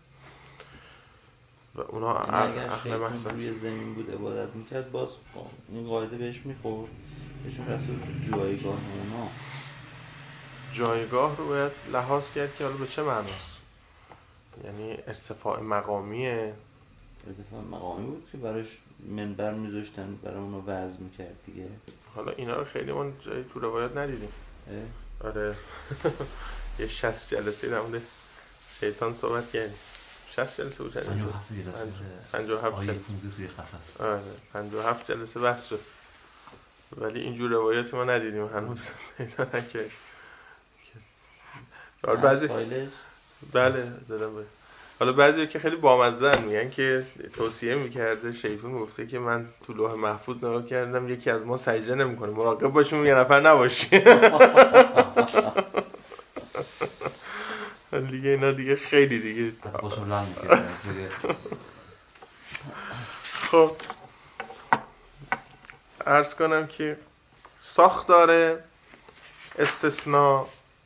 و اونا اگر شیطان روی زمین بود عبادت میکرد، باز این قاعده بهش میخورد، بهشون رفته بود جایگاه اونا. جایگاه رو باید لحاظ کرد که حالا به چه معناست. یعنی ارتفاع مقامیه. ارتفاع مقامی بود که براش منبر میذاشتن، برای اونو وعظ میکرد دیگه. حالا اینا رو خیلی من جایی تو روایت ندیدیم. آره. یه 60 جلسه در مورد شیطان صحبت کردیم. 60 جلسه بود. 57 جلسه. آره 57 جلسه بحث شد. ولی اینجور روایت ما ندیدیم هنوز. پیدا نکردیم. بعضی بله دادم باید. حالا بعضی که خیلی بامزه‌ان میگن که توصیه میکرده شیطان، گفته که من تو لوح محفوظ نگاه کردم یکی از ما سجده نمیکنه، مراقب باشیم یه نفر نباشی. دیگه اینا دیگه خیلی دیگه خب عرض کنم که ساختار استثناء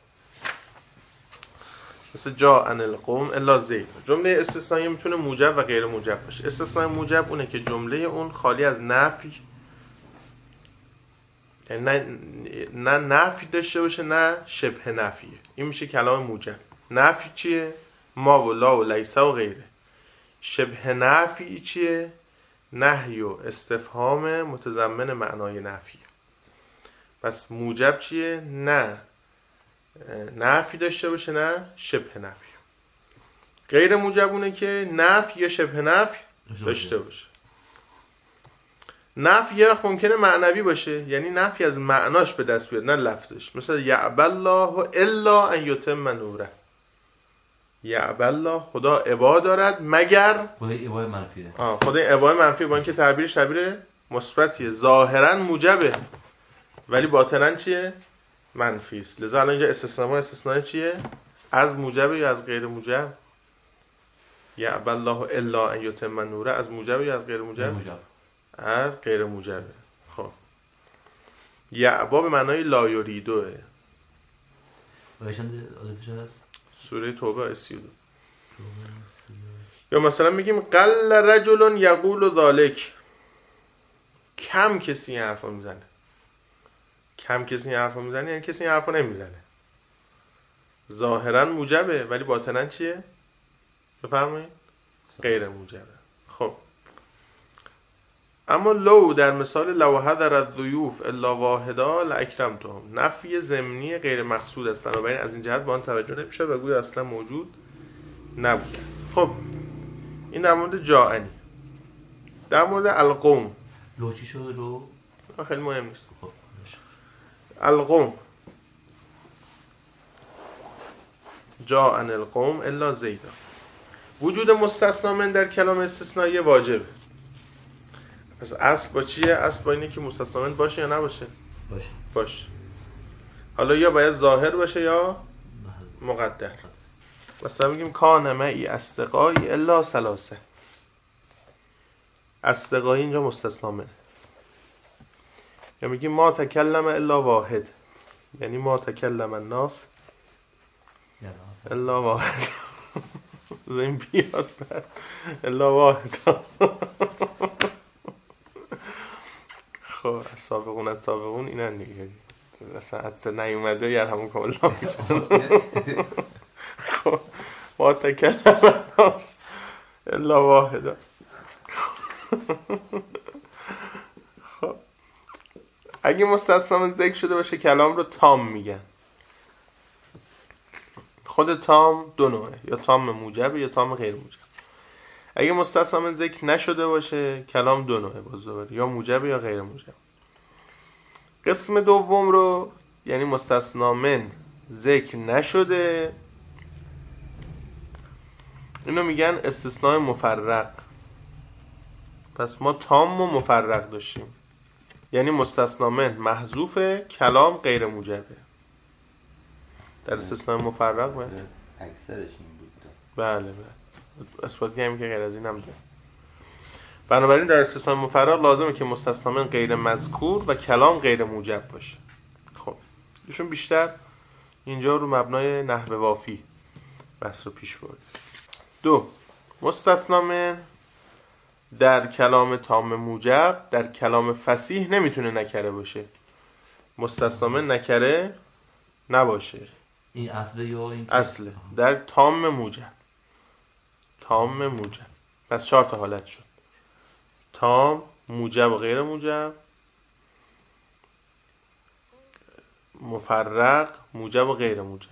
مثل جا ان القوم الا زید. جمله استثنایی میتونه موجب و غیر موجب باشه. استثنای موجب اونه که جمله اون خالی از نفی، یعنی نه نفی داشته باشه نه شبه نفیه. این میشه کلام موجب. نفی چیه؟ ما و لا و لیسه و غیره. شبه نفی چیه؟ نهی و استفهام متضمن معنای نفیه. پس موجب چیه؟ نه نفی داشته باشه نه شبه نفی. غیر موجب اونه که نفی یا شبه نفی داشته باشه. نفی یه وقت ممکنه معنوی باشه، یعنی نفی از معناش به دست بیاد نه لفظش. مثلا یعبی الله الا ان یتم نوره. یعبی الله، خدا ابا دارد مگر خدای ابای منفیه. خدای ابای منفی، با اینکه تعبیرش تعبیر مثبتیه، ظاهرا موجبه ولی باطنا چیه؟ منفی است. لذا الان اینجا استثناء چیه؟ از موجب یا از غیر موجب؟ یعبی الله الا ان یتم نوره از موجب یا از غیر موجب؟ از غیر موجبه. خب یعبا به معنای لا یریدوه. بایشان آدرسش هست؟ سوره توبه 32. یا مثلا میگیم قل رجل یقول ذالک، کم کسی این حرفا میزنه. کم کسی این حرفا میزنه یعنی کسی این حرفا نمیزنه. ظاهرا موجبه ولی باطنا چیه؟ بفرمایید غیر موجبه. خب اما لو در مثال لو حضر الضیوف الا واحدا لاکرمتهم، نفی ضمنی غیر مقصود است، بنابراین از این جهت به آن توجه نمیشه و گویا اصلا موجود نبوده است. خب این در مورد جاءنی. در مورد القوم لو چی شده؟ لو خیلی مهم نیست. خب القوم جاءن القوم الا زیدا، وجود مستثنا من در کلام استثنایی واجبه. پس اصل با چیه؟ اصل با اینه که مستثنا من باشه یا نباشه؟ باشه. حالا یا باید ظاهر باشه یا مقدر. مثلا میگیم کان معی اصدقایی الا ثلاثه، اصدقایی اینجا مستثنا منه. یا میگیم ما تکلم الا واحد، یعنی ما تکلم الناس الا واحد. این بیاد بعد الا واحد. خب از سابقون اینن دیگه، اصلا حدث نیومده یر همون کامل خب ما تکلم الناس الا واحد. خب اگه مستثنا من ذکر شده باشه کلام رو تام میگن. خود تام دو نوعه، یا تام موجب یا تام غیر موجب. اگه مستثنا من ذکر نشده باشه کلام دو نوعه باز دوباره، یا موجب یا غیر موجب. قسم دوم رو یعنی مستثنا من ذکر نشده، اینو میگن استثناء مفرق. پس ما تام و مفرق داشتیم، یعنی مستثنا من محذوفه، کلام غیر موجبه. در استثناء مفرق باید اکثرش این بود. بله اثبات کنیم که غیر از این هم ده. بنابراین در استثناء مفرق لازمه که مستثنا من غیر مذکور و کلام غیر موجب باشه. خب ایشون بیشتر اینجا رو مبنای نحو وافی بحث رو پیش برد. دو، مستثنا من در کلام تام موجب در کلام فصیح نمیتونه نکره باشه. مستثنا من نکره نباشه. این اصله یا این اصله در تام موجب. تام موجب پس 4 تا حالت شد: تام، موجب و غیر موجب، مفرق، موجب و غیر موجب.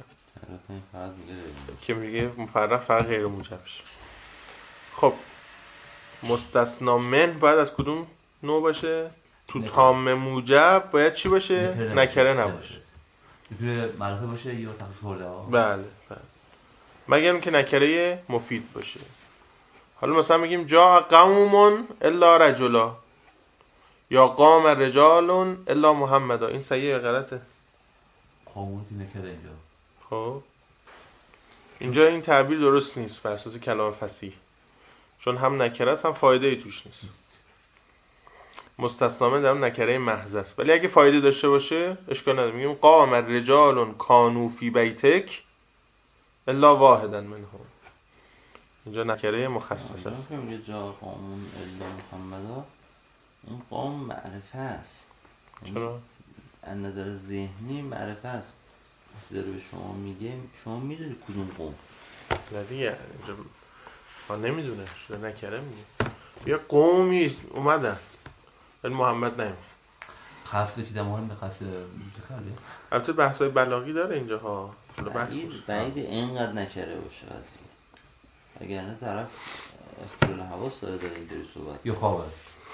که میگه مفرق فقط غیر موجبش. خب مستثنا من باید از کدوم نوع باشه؟ تو تام موجب باید چی باشه؟ نکره نباشه. میتونه معرفه باشه یا تخصیص خورده ها. بله. مگر اینکه نکره مفید باشه. حالا مثلا میگیم جا قوم الا رجلا، یا قام رجال الا محمدا. این صحیحه یا غلطه؟ قامون که نکره اینجا. خب اینجا این تعبیر درست نیست بر اساس کلام فصیح، چون هم نکره است هم فایده ای توش نیست. مستثنا من در نکره محض است، ولی اگه فایده داشته باشه اشکال نداره. میگیم قام رجال کانوا فی بیتک الا واحدا منهم. اینجا نکره مخصص است. اینجا جا قامون الا محمدا، این قام معرفه است. چرا؟ از نظر ذهنی معرفه است. داره به شما میگه شما میدونی کدوم قوم. نه دیگه اینجا ما نمیدونه، شده نکره میگه. یه قومی اومدن ولی محمد نمید. قصد چی در مهم به قصد متخلی؟ البته بحثای بلاغی داره اینجا ها. بعید اینقدر نکره باشه قضیه. اگر نه طرف اختلال حواس داره اینجوری صحبت یا خوابه.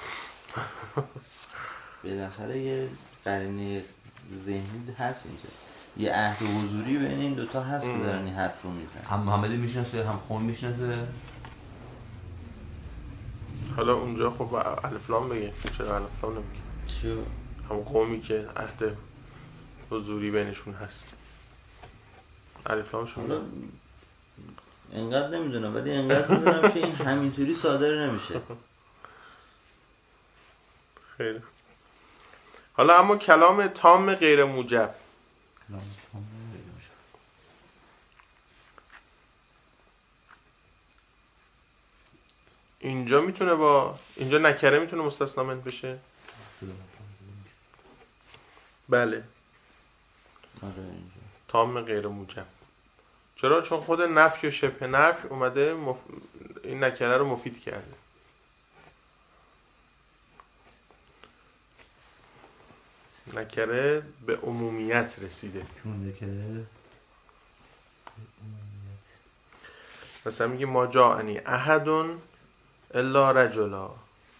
بالاخره یه قرینه ذهنی هست اینجا. یه عهد حضوری بین این دوتا هست که دارن این حرف رو میزن. هم محمدی میشناسه هم قوم میشناسه. حالا اونجا خب الف لام بگه. چرا الف لام نمیگه؟ چرا؟ هم قومی که عهد حضوری بینشون هست الف لامشون حالا اینقدر نمیدونم، ولی اینقدر میدونم که این همینطوری صادر نمیشه. خیلی. حالا اما کلام تام غیر موجب، کلام تام غیر موجب. اینجا میتونه اینجا نکره میتونه مستثنا من بشه؟ بله، آره اینجا تام غیر موجب. چرا؟ چون خود نفی و شبه نفی اومده این نکره رو مفید کرده. نکره به عمومیت رسیده. چون نکره مثلا میگی ما جاءنی احد الا رجلا.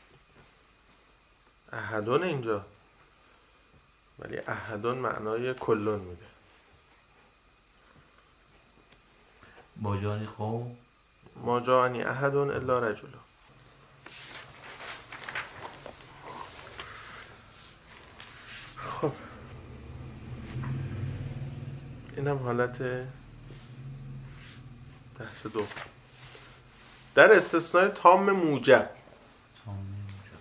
احدون اینجا، ولی احدون معنای کلون میده. باجانی قوم ما جاءنی احد الا رجلا. خب اینم حالت بحث دو. در استثناء تام موجب، تام موجب.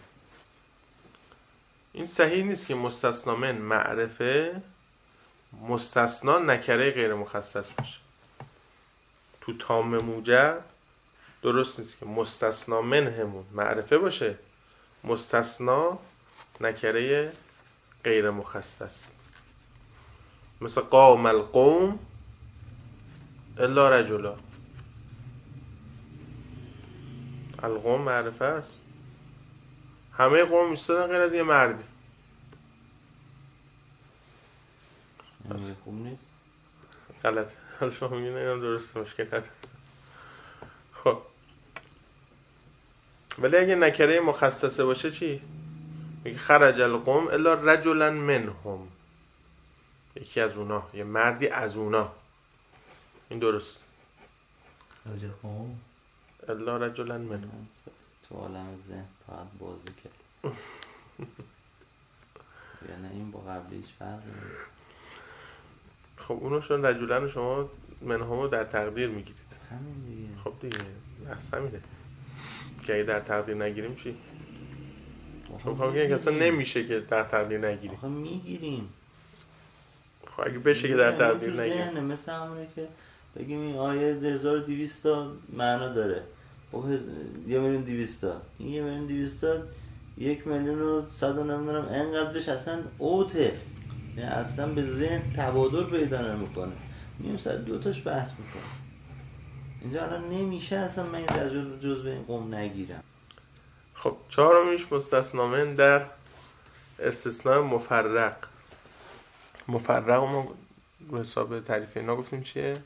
این صحیح نیست که مستثنا من معرفه مستثنا نکره غیر مخصص باشه. تو تام موجب درست نیست که مستثنا من همون معرفه باشه، مستثنا نکره غیر مخصص. مثل قام القوم الا رجلا. القوم معرفه است، همه قوم ایستادن غیر از یه مردی. این خوب نیست. غلط. حالا شما میگین اینم درست، مشکل نداره. خب ولی اگه نکره مخصصه باشه چی؟ میگه خرج القوم الا رجلا منهم، یکی از اونا، یه مردی از اونا. این درست. خرج قوم الا رجلا منهم. تو عالم ذهن فقط بازی کرد. یعنی این با قبلیش فرق داره. خب اونو شون رجلن شما منهمو در تقدیر میگیرید. همین دیگه. خب دیگه بحث همینه که اگه در تقدیر نگیریم چی؟ خب میگه که اصلا نمیشه که در تقدیر نگیریم. آخه میگیریم. خب اگه بشه که در تقدیر نگیریم. ذهنه مثل همونه که بگیم این آیه 1200 تا معنا داره. خب 1,200,000 تا. این 1,200,000 تا 1,100,000 نمیدونم انقدرش اصلا اوته. یعنی اصلا به ذهن تبادر پیدا نمیکنه. میگیم سر دو تاش بحث میکنه. اینجا الان نمیشه اصلا من این رجل رو جزو این قوم نگیرم. خب چهارمیش مستثنا من در استثناء مفرق. مفرق ما به حساب تعریف اینا گفتیم چیه؟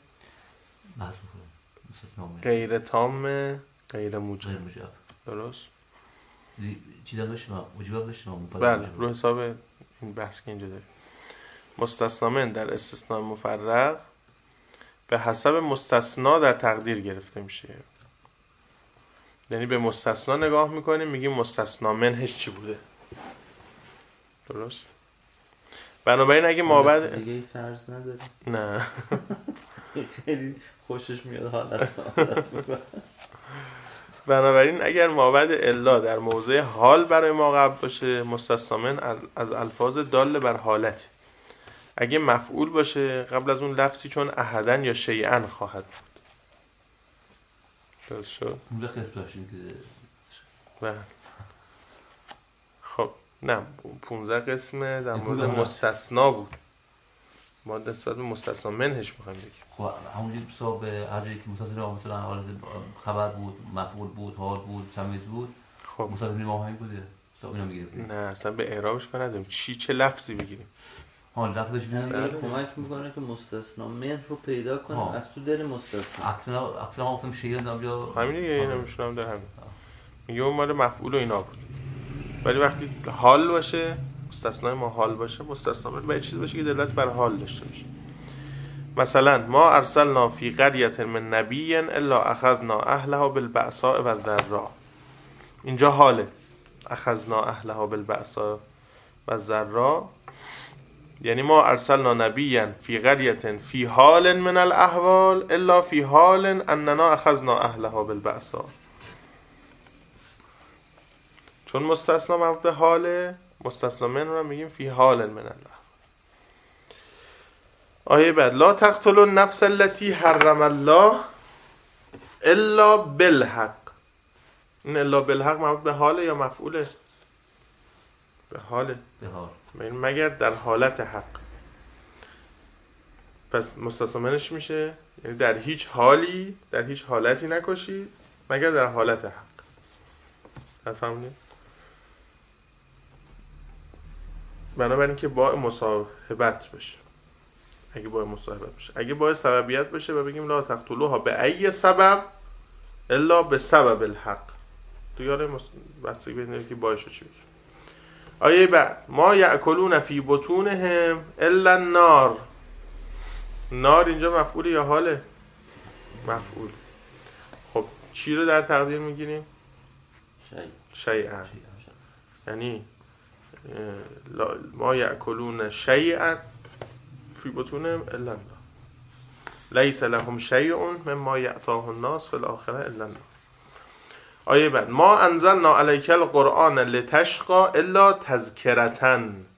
غیر تام غیر موجب. غیر موجب. درست؟ چی داشتیم؟ موجب داشتیم. بله، رو حساب این بحث که اینجا داریم. مستثنا من در استثناء مفرق به حسب مستثنا در تقدیر گرفته میشه. یعنی به مستثنا نگاه میکنیم میگیم مستثنا منهش چی بوده. درست؟ بنابراین اگه مابعد دیگه فرض نداره. نه خیلی خوشش میاد حالت. بنابراین اگر مابعد الا در موضع حال برای ما قبل باشه، مستثنا من از الفاظ دال بر حالت. اگه مفعول باشه قبل از اون لفظی چون احدن یا شیئن خواهد بود. درست شد؟ اونجا خیلی داشتیم که بله. خب نه 15 قسمه در مورد مستثنا بود. ما نسبت به مستثنا منهش میخوایم بگیم. خب همونجوری حساب هر جایی که مستثنا مثلا حالت خبر بود، مفعول بود، حال بود، تمیز بود، خب مستثنا ماهی بوده. حساب اینا میگیریم. نه اصلا به اعرابش کار نداریم. چه لفظی بگیریم. ها لفظش میگه کمک میکنه که مستثنا من رو پیدا کنه از تو دل مستثنا. اصلا ما گفتم شیء اونجا همین دیگه اینا میشونم در همین. میگه اون مال مفعول و اینا بود. ولی وقتی حال باشه، مستثنا ما حال باشه، مستثنا باید چیزی باشه که دلالت بر حال داشته باشه. مثلا ما ارسلنا فی قریة من نبی الا اخذنا اهلها بالبأساء والضراء. اینجا حاله. اخذنا اهلها بالبأساء والضراء یعنی ما ارسلنا نبیا فی قریة فی حال من الاحوال الا فی حال اننا اخذنا اهلها بالبأساء. چون مستثنا مربوط به حاله مستثنا من رو میگیم فی حال من الله. آیه بعد لا تقتلوا النفس التي حرم الله الا بالحق. این الا بالحق مربوط به حاله یا مفعوله؟ به حاله. به حال. مگر در حالت حق. پس مستثنا منش میشه یعنی در هیچ حالی، در هیچ حالتی نکشید مگر در حالت حق. فهمیدید؟ بنابراین که با مصاحبت بشه. اگه با مصاحبت بشه، اگه با سببیت بشه و بگیم لا تقتلوها به ای سبب الا به سبب الحق. دیگه بحثی ببینید که باشه چی بگیم. آیه بعد ما یاکلون فی بطونهم الا النار. نار اینجا مفعول یا حاله؟ مفعول. خب چی رو در تقدیر میگیریم؟ شیئا. یعنی ما یاکلون شیئا فی بطونهم الا النار لیس لهم شیء مما یعطاه الناس فی الاخره الا النار. آیه بعد ما انزلنا علیک القرآن لتشقى الا تذکرة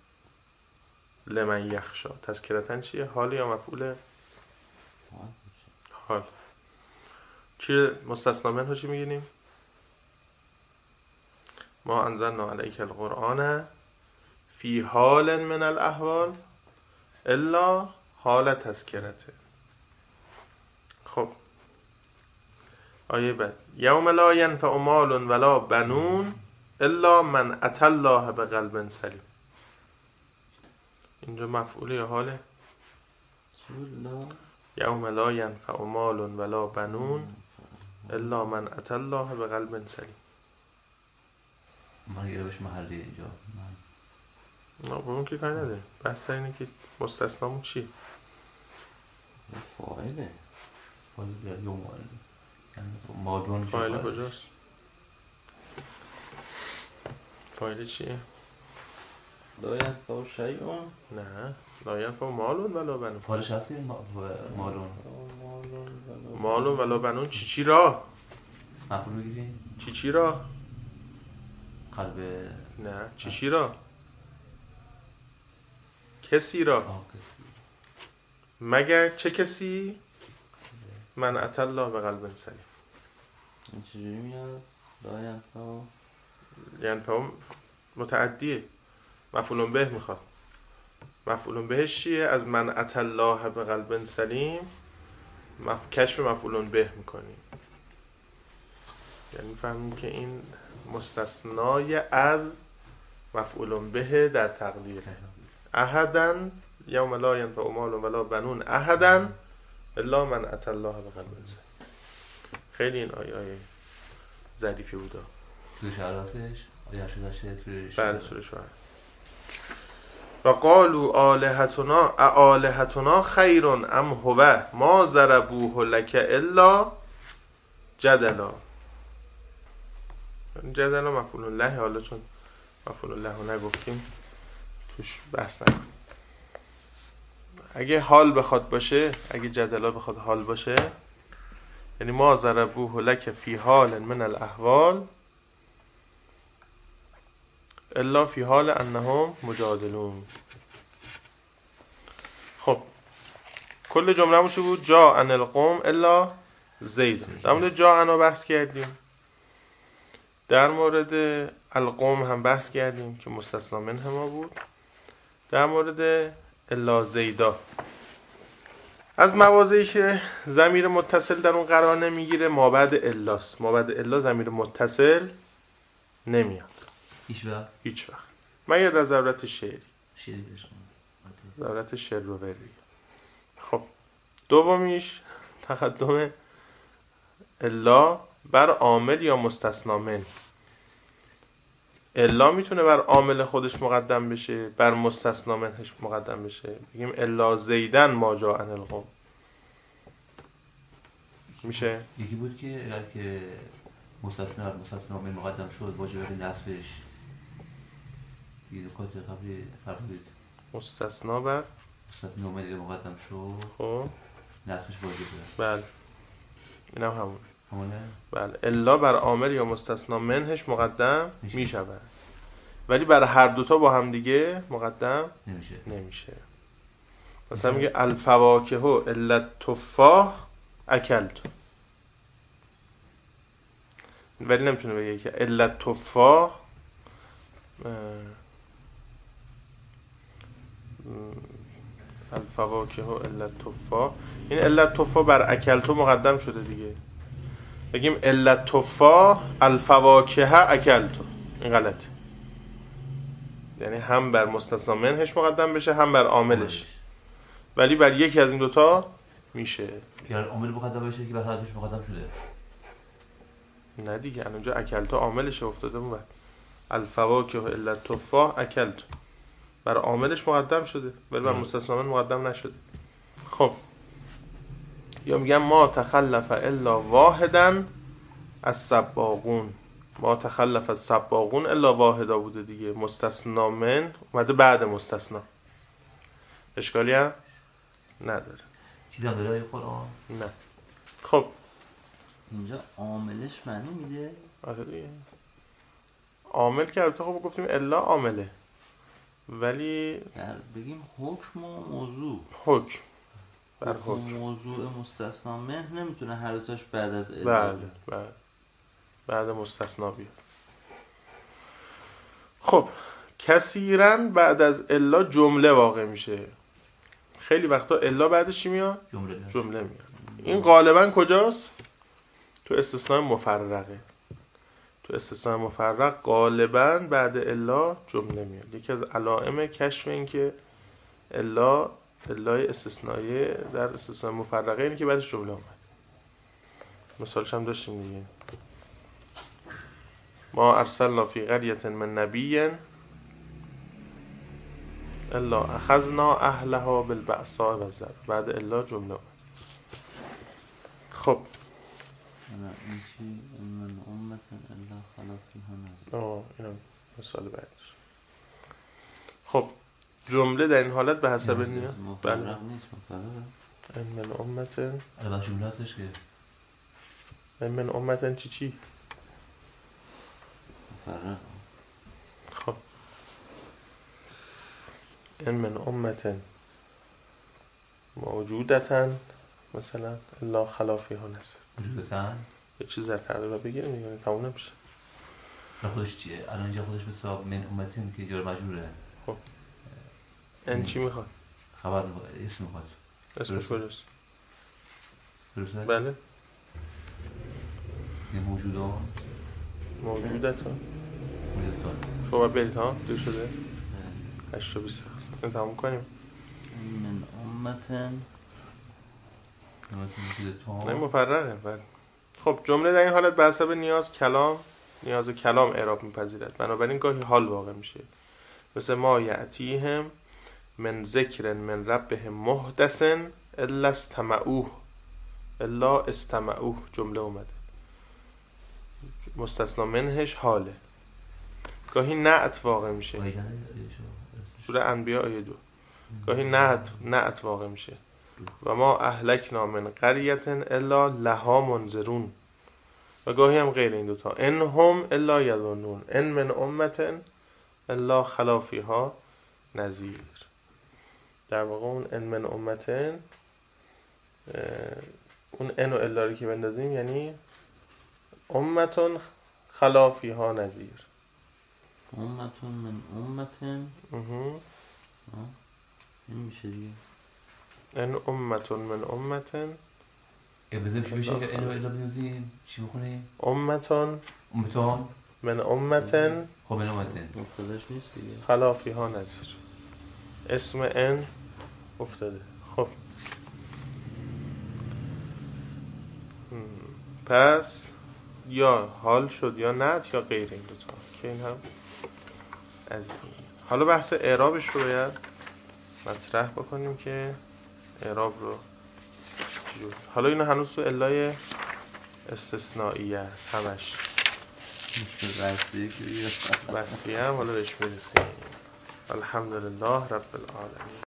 لمن یخشی. تذکرة چیه؟ حال یا مفعوله؟ حال. چی مستثنا منه چی میگیریم؟ ما انزلنا علیک القرآن فی حال من الاحوال الا حال تذکرته. خب آیه بعد یوم لا ینفع مال ولا بنون الا من اتى الله بقلب سلیم. اینجا مفعول یا حاله؟ یوم لا ینفع مال ولا بنون الا من اتى الله بقلب سلیم. من یه روش محلی اینجا نه اون که کاری نداره. بحث اینه که مستثنامون چی؟ فاعله. فاعل یا مادون. فاعل کجاست؟ فاعل چیه؟ لا ینفع شیء. نه لا ینفع مال ولا بنون. فاعلش هستی مادون. مال ولا بنون چی را؟ مفعول بگیریم چی را؟ قلب. نه چی را؟ کسی را. مگر چه کسی؟ من اتى الله بقلب سلیم. این چجوری میاد؟ لا ینفع ینفع متعدیه، مفعول به میخواد. مفعول بهش چیه؟ از من اتى الله بقلب سلیم کشف مفعول به میکنیم. یعنی فهمیم که این مستثنای از مفعول به در تقدیره. احدن یوم لا ینفع مال ولا بنون احدن الا من اتى الله بقلب سلیم. خیلی این آیه ظریفی بوده. تو شعراتش آیه 88 بله سوره شعراء. و قالوا آلهتنا خیر ام هو ما ضربوه لك الا جدلا. جدلا مفعول الله. حالا چون مفعول الله رو نگفتیم توش بحث نکنیم. اگه حال بخواد باشه، اگه جدلا بخواد حال باشه، یعنی ما ضربوه لك فی حال من الاحوال الا فی حال انهم مجادلون. خب کل جمله‌مون چی بود؟ جاء ان القوم الا زید. در مورد جاء انا بحث کردیم، در مورد القوم هم بحث کردیم که مستثنا منه ما بود، در مورد الا زیدا. از مواضعی که ضمیر متصل در اون قرار نمیگیره ما بعد الاست. ما بعد الا ضمیر متصل نمیاد هیچ وقت مگر در ضرورت شعری. ضرورت شعر و وری. خب دومیش تقدم الا بر عامل یا مستثنا من. الا میتونه بر عامل خودش مقدم بشه، بر مستثنا منش مقدم بشه. بگیم الا زیدن ما جاء ان القوم میشه. یکی بود که اگر که مستثنا من مقدم شد واجب نصبش یه نکات قبلی فرمودید. مستثنا بر مستثنا من مقدم شد خب نصبش واجبه. بله اینم همونه. همونه. بله الا بر عامل یا مستثنا منهش مقدم میشود. ولی برای هر دوتا با هم دیگه مقدم نمیشه. مثلا میگه الفواکه الا التفاح اکلت، ولی نمیتونه بگه که الا التفاح الفواکه الا التفاح. این الا التفاح بر اکلتو مقدم شده دیگه، بگیم الا التفاح الفواکه اکلتو، این غلطه. یعنی هم بر مستثنا منهش مقدم بشه هم بر عاملش، ولی بر یکی از این دوتا میشه. یعنی عامل مقدم بشه که بر هر دوش مقدم شده. نه دیگه الان اونجا اکلتو عاملش افتاده اون بعد الفواکه الا التفاح اکلتو بر عاملش مقدم شده ولی بر مستثنا من مقدم نشده. خب یا میگم ما تخلف الا واحدا السباقون، ما تخلف السباقون الا واحدا بوده دیگه، مستثنا من اومده بعد مستثنا، اشکالی هم نداره. چیزی هم داره قرآن؟ نه. خب اینجا عاملش معنی میده؟ آره دیگه عامل که البته خب گفتیم الا عامله، ولی بگیم حکم و موضوع. حکم بر حکم حکم موضوع مستثنا منه نمیتونه هر دوتاش بعد از الا. بله بعد مستثنا بیاد. خب کثیراً بعد از الا جمله واقع میشه، خیلی وقتا الا بعدش چی میاد؟ جمله میاد. این غالبا کجاست؟ تو استثناء مفرقه. تو استثناء مفرق غالبا بعد الا جمله میاد. یکی از علائم کشف این که الای استثنایی در استثناء مفرقه اینه که بعدش جمله اومد. مثالش هم داشتیم دیگه، ما ارسلنا فی قریة من نبی الا اخذنا اهلها بالبأساء والضراء، بعد الا جمله اومد. خب این چی؟ من امت الا خلا فیها نذیر. اینم مثال بعدش. خب جمله در این حالت به حسب نیاز مفرق نیست، مفرقه. این من امتن الان جملاتش که این من امتن چی مفرق. خب این من امتن موجودتن مثلا الا خلا فیها نذیر، وجودتن یه چیز در تقریبا بگیریم دیگه تموم نمیشه. خودش چیه؟ الان اینجا خودش به حساب من امتن که جار مجروره. خب این چی میخواد؟ خبر میخواد، اسم میخواد. اسمش کجاست؟ درسته؟ بله یه موجودان خب برید ها دیر شده 8:20 این تموم کنیم. من امتن نه مفرقه. بله خب جمله در این حالت به حسب نیاز کلام اعراب میپذیرد، بنابراین گاهی حال واقع میشه، مثل ما یعتیهم من ذکر من ربهم محدث الا استمعوه جمله اومده، مستثنا منهش حاله. گاهی نعت واقع میشه، سوره انبیاء آیه 2. گاهی نعت واقع میشه، و ما اهلکنا من قریة الا لها منذرون، و گاهی هم غیر این دوتا، ان هم الا یظنون، ان من امة الا خلا فیها نذیر. در واقع اون ان من امة اون ان و الا رو که بندازیم یعنی امتون خلا فیها نذیر. امتون من امتن این میشه دیگه ان امتون من امتن بزنیم چی بشه که اینو الا بنوزیم چی بخونیم؟ امتون من امتن خب من امتن مقتدش نیست دیگه خلا فیها نذیر، اسم ان افتاده. خب پس یا حال شد یا نعت یا غیر این دوتا که این هم از این. حالا بحث اعرابش رو باید مطرح بکنیم که اعراب رو چجور. حالا اینو هنوز تو علای استثنائیه است همش وصفیه هم حالا بهش میرسیم. الحمدلله رب العالمین.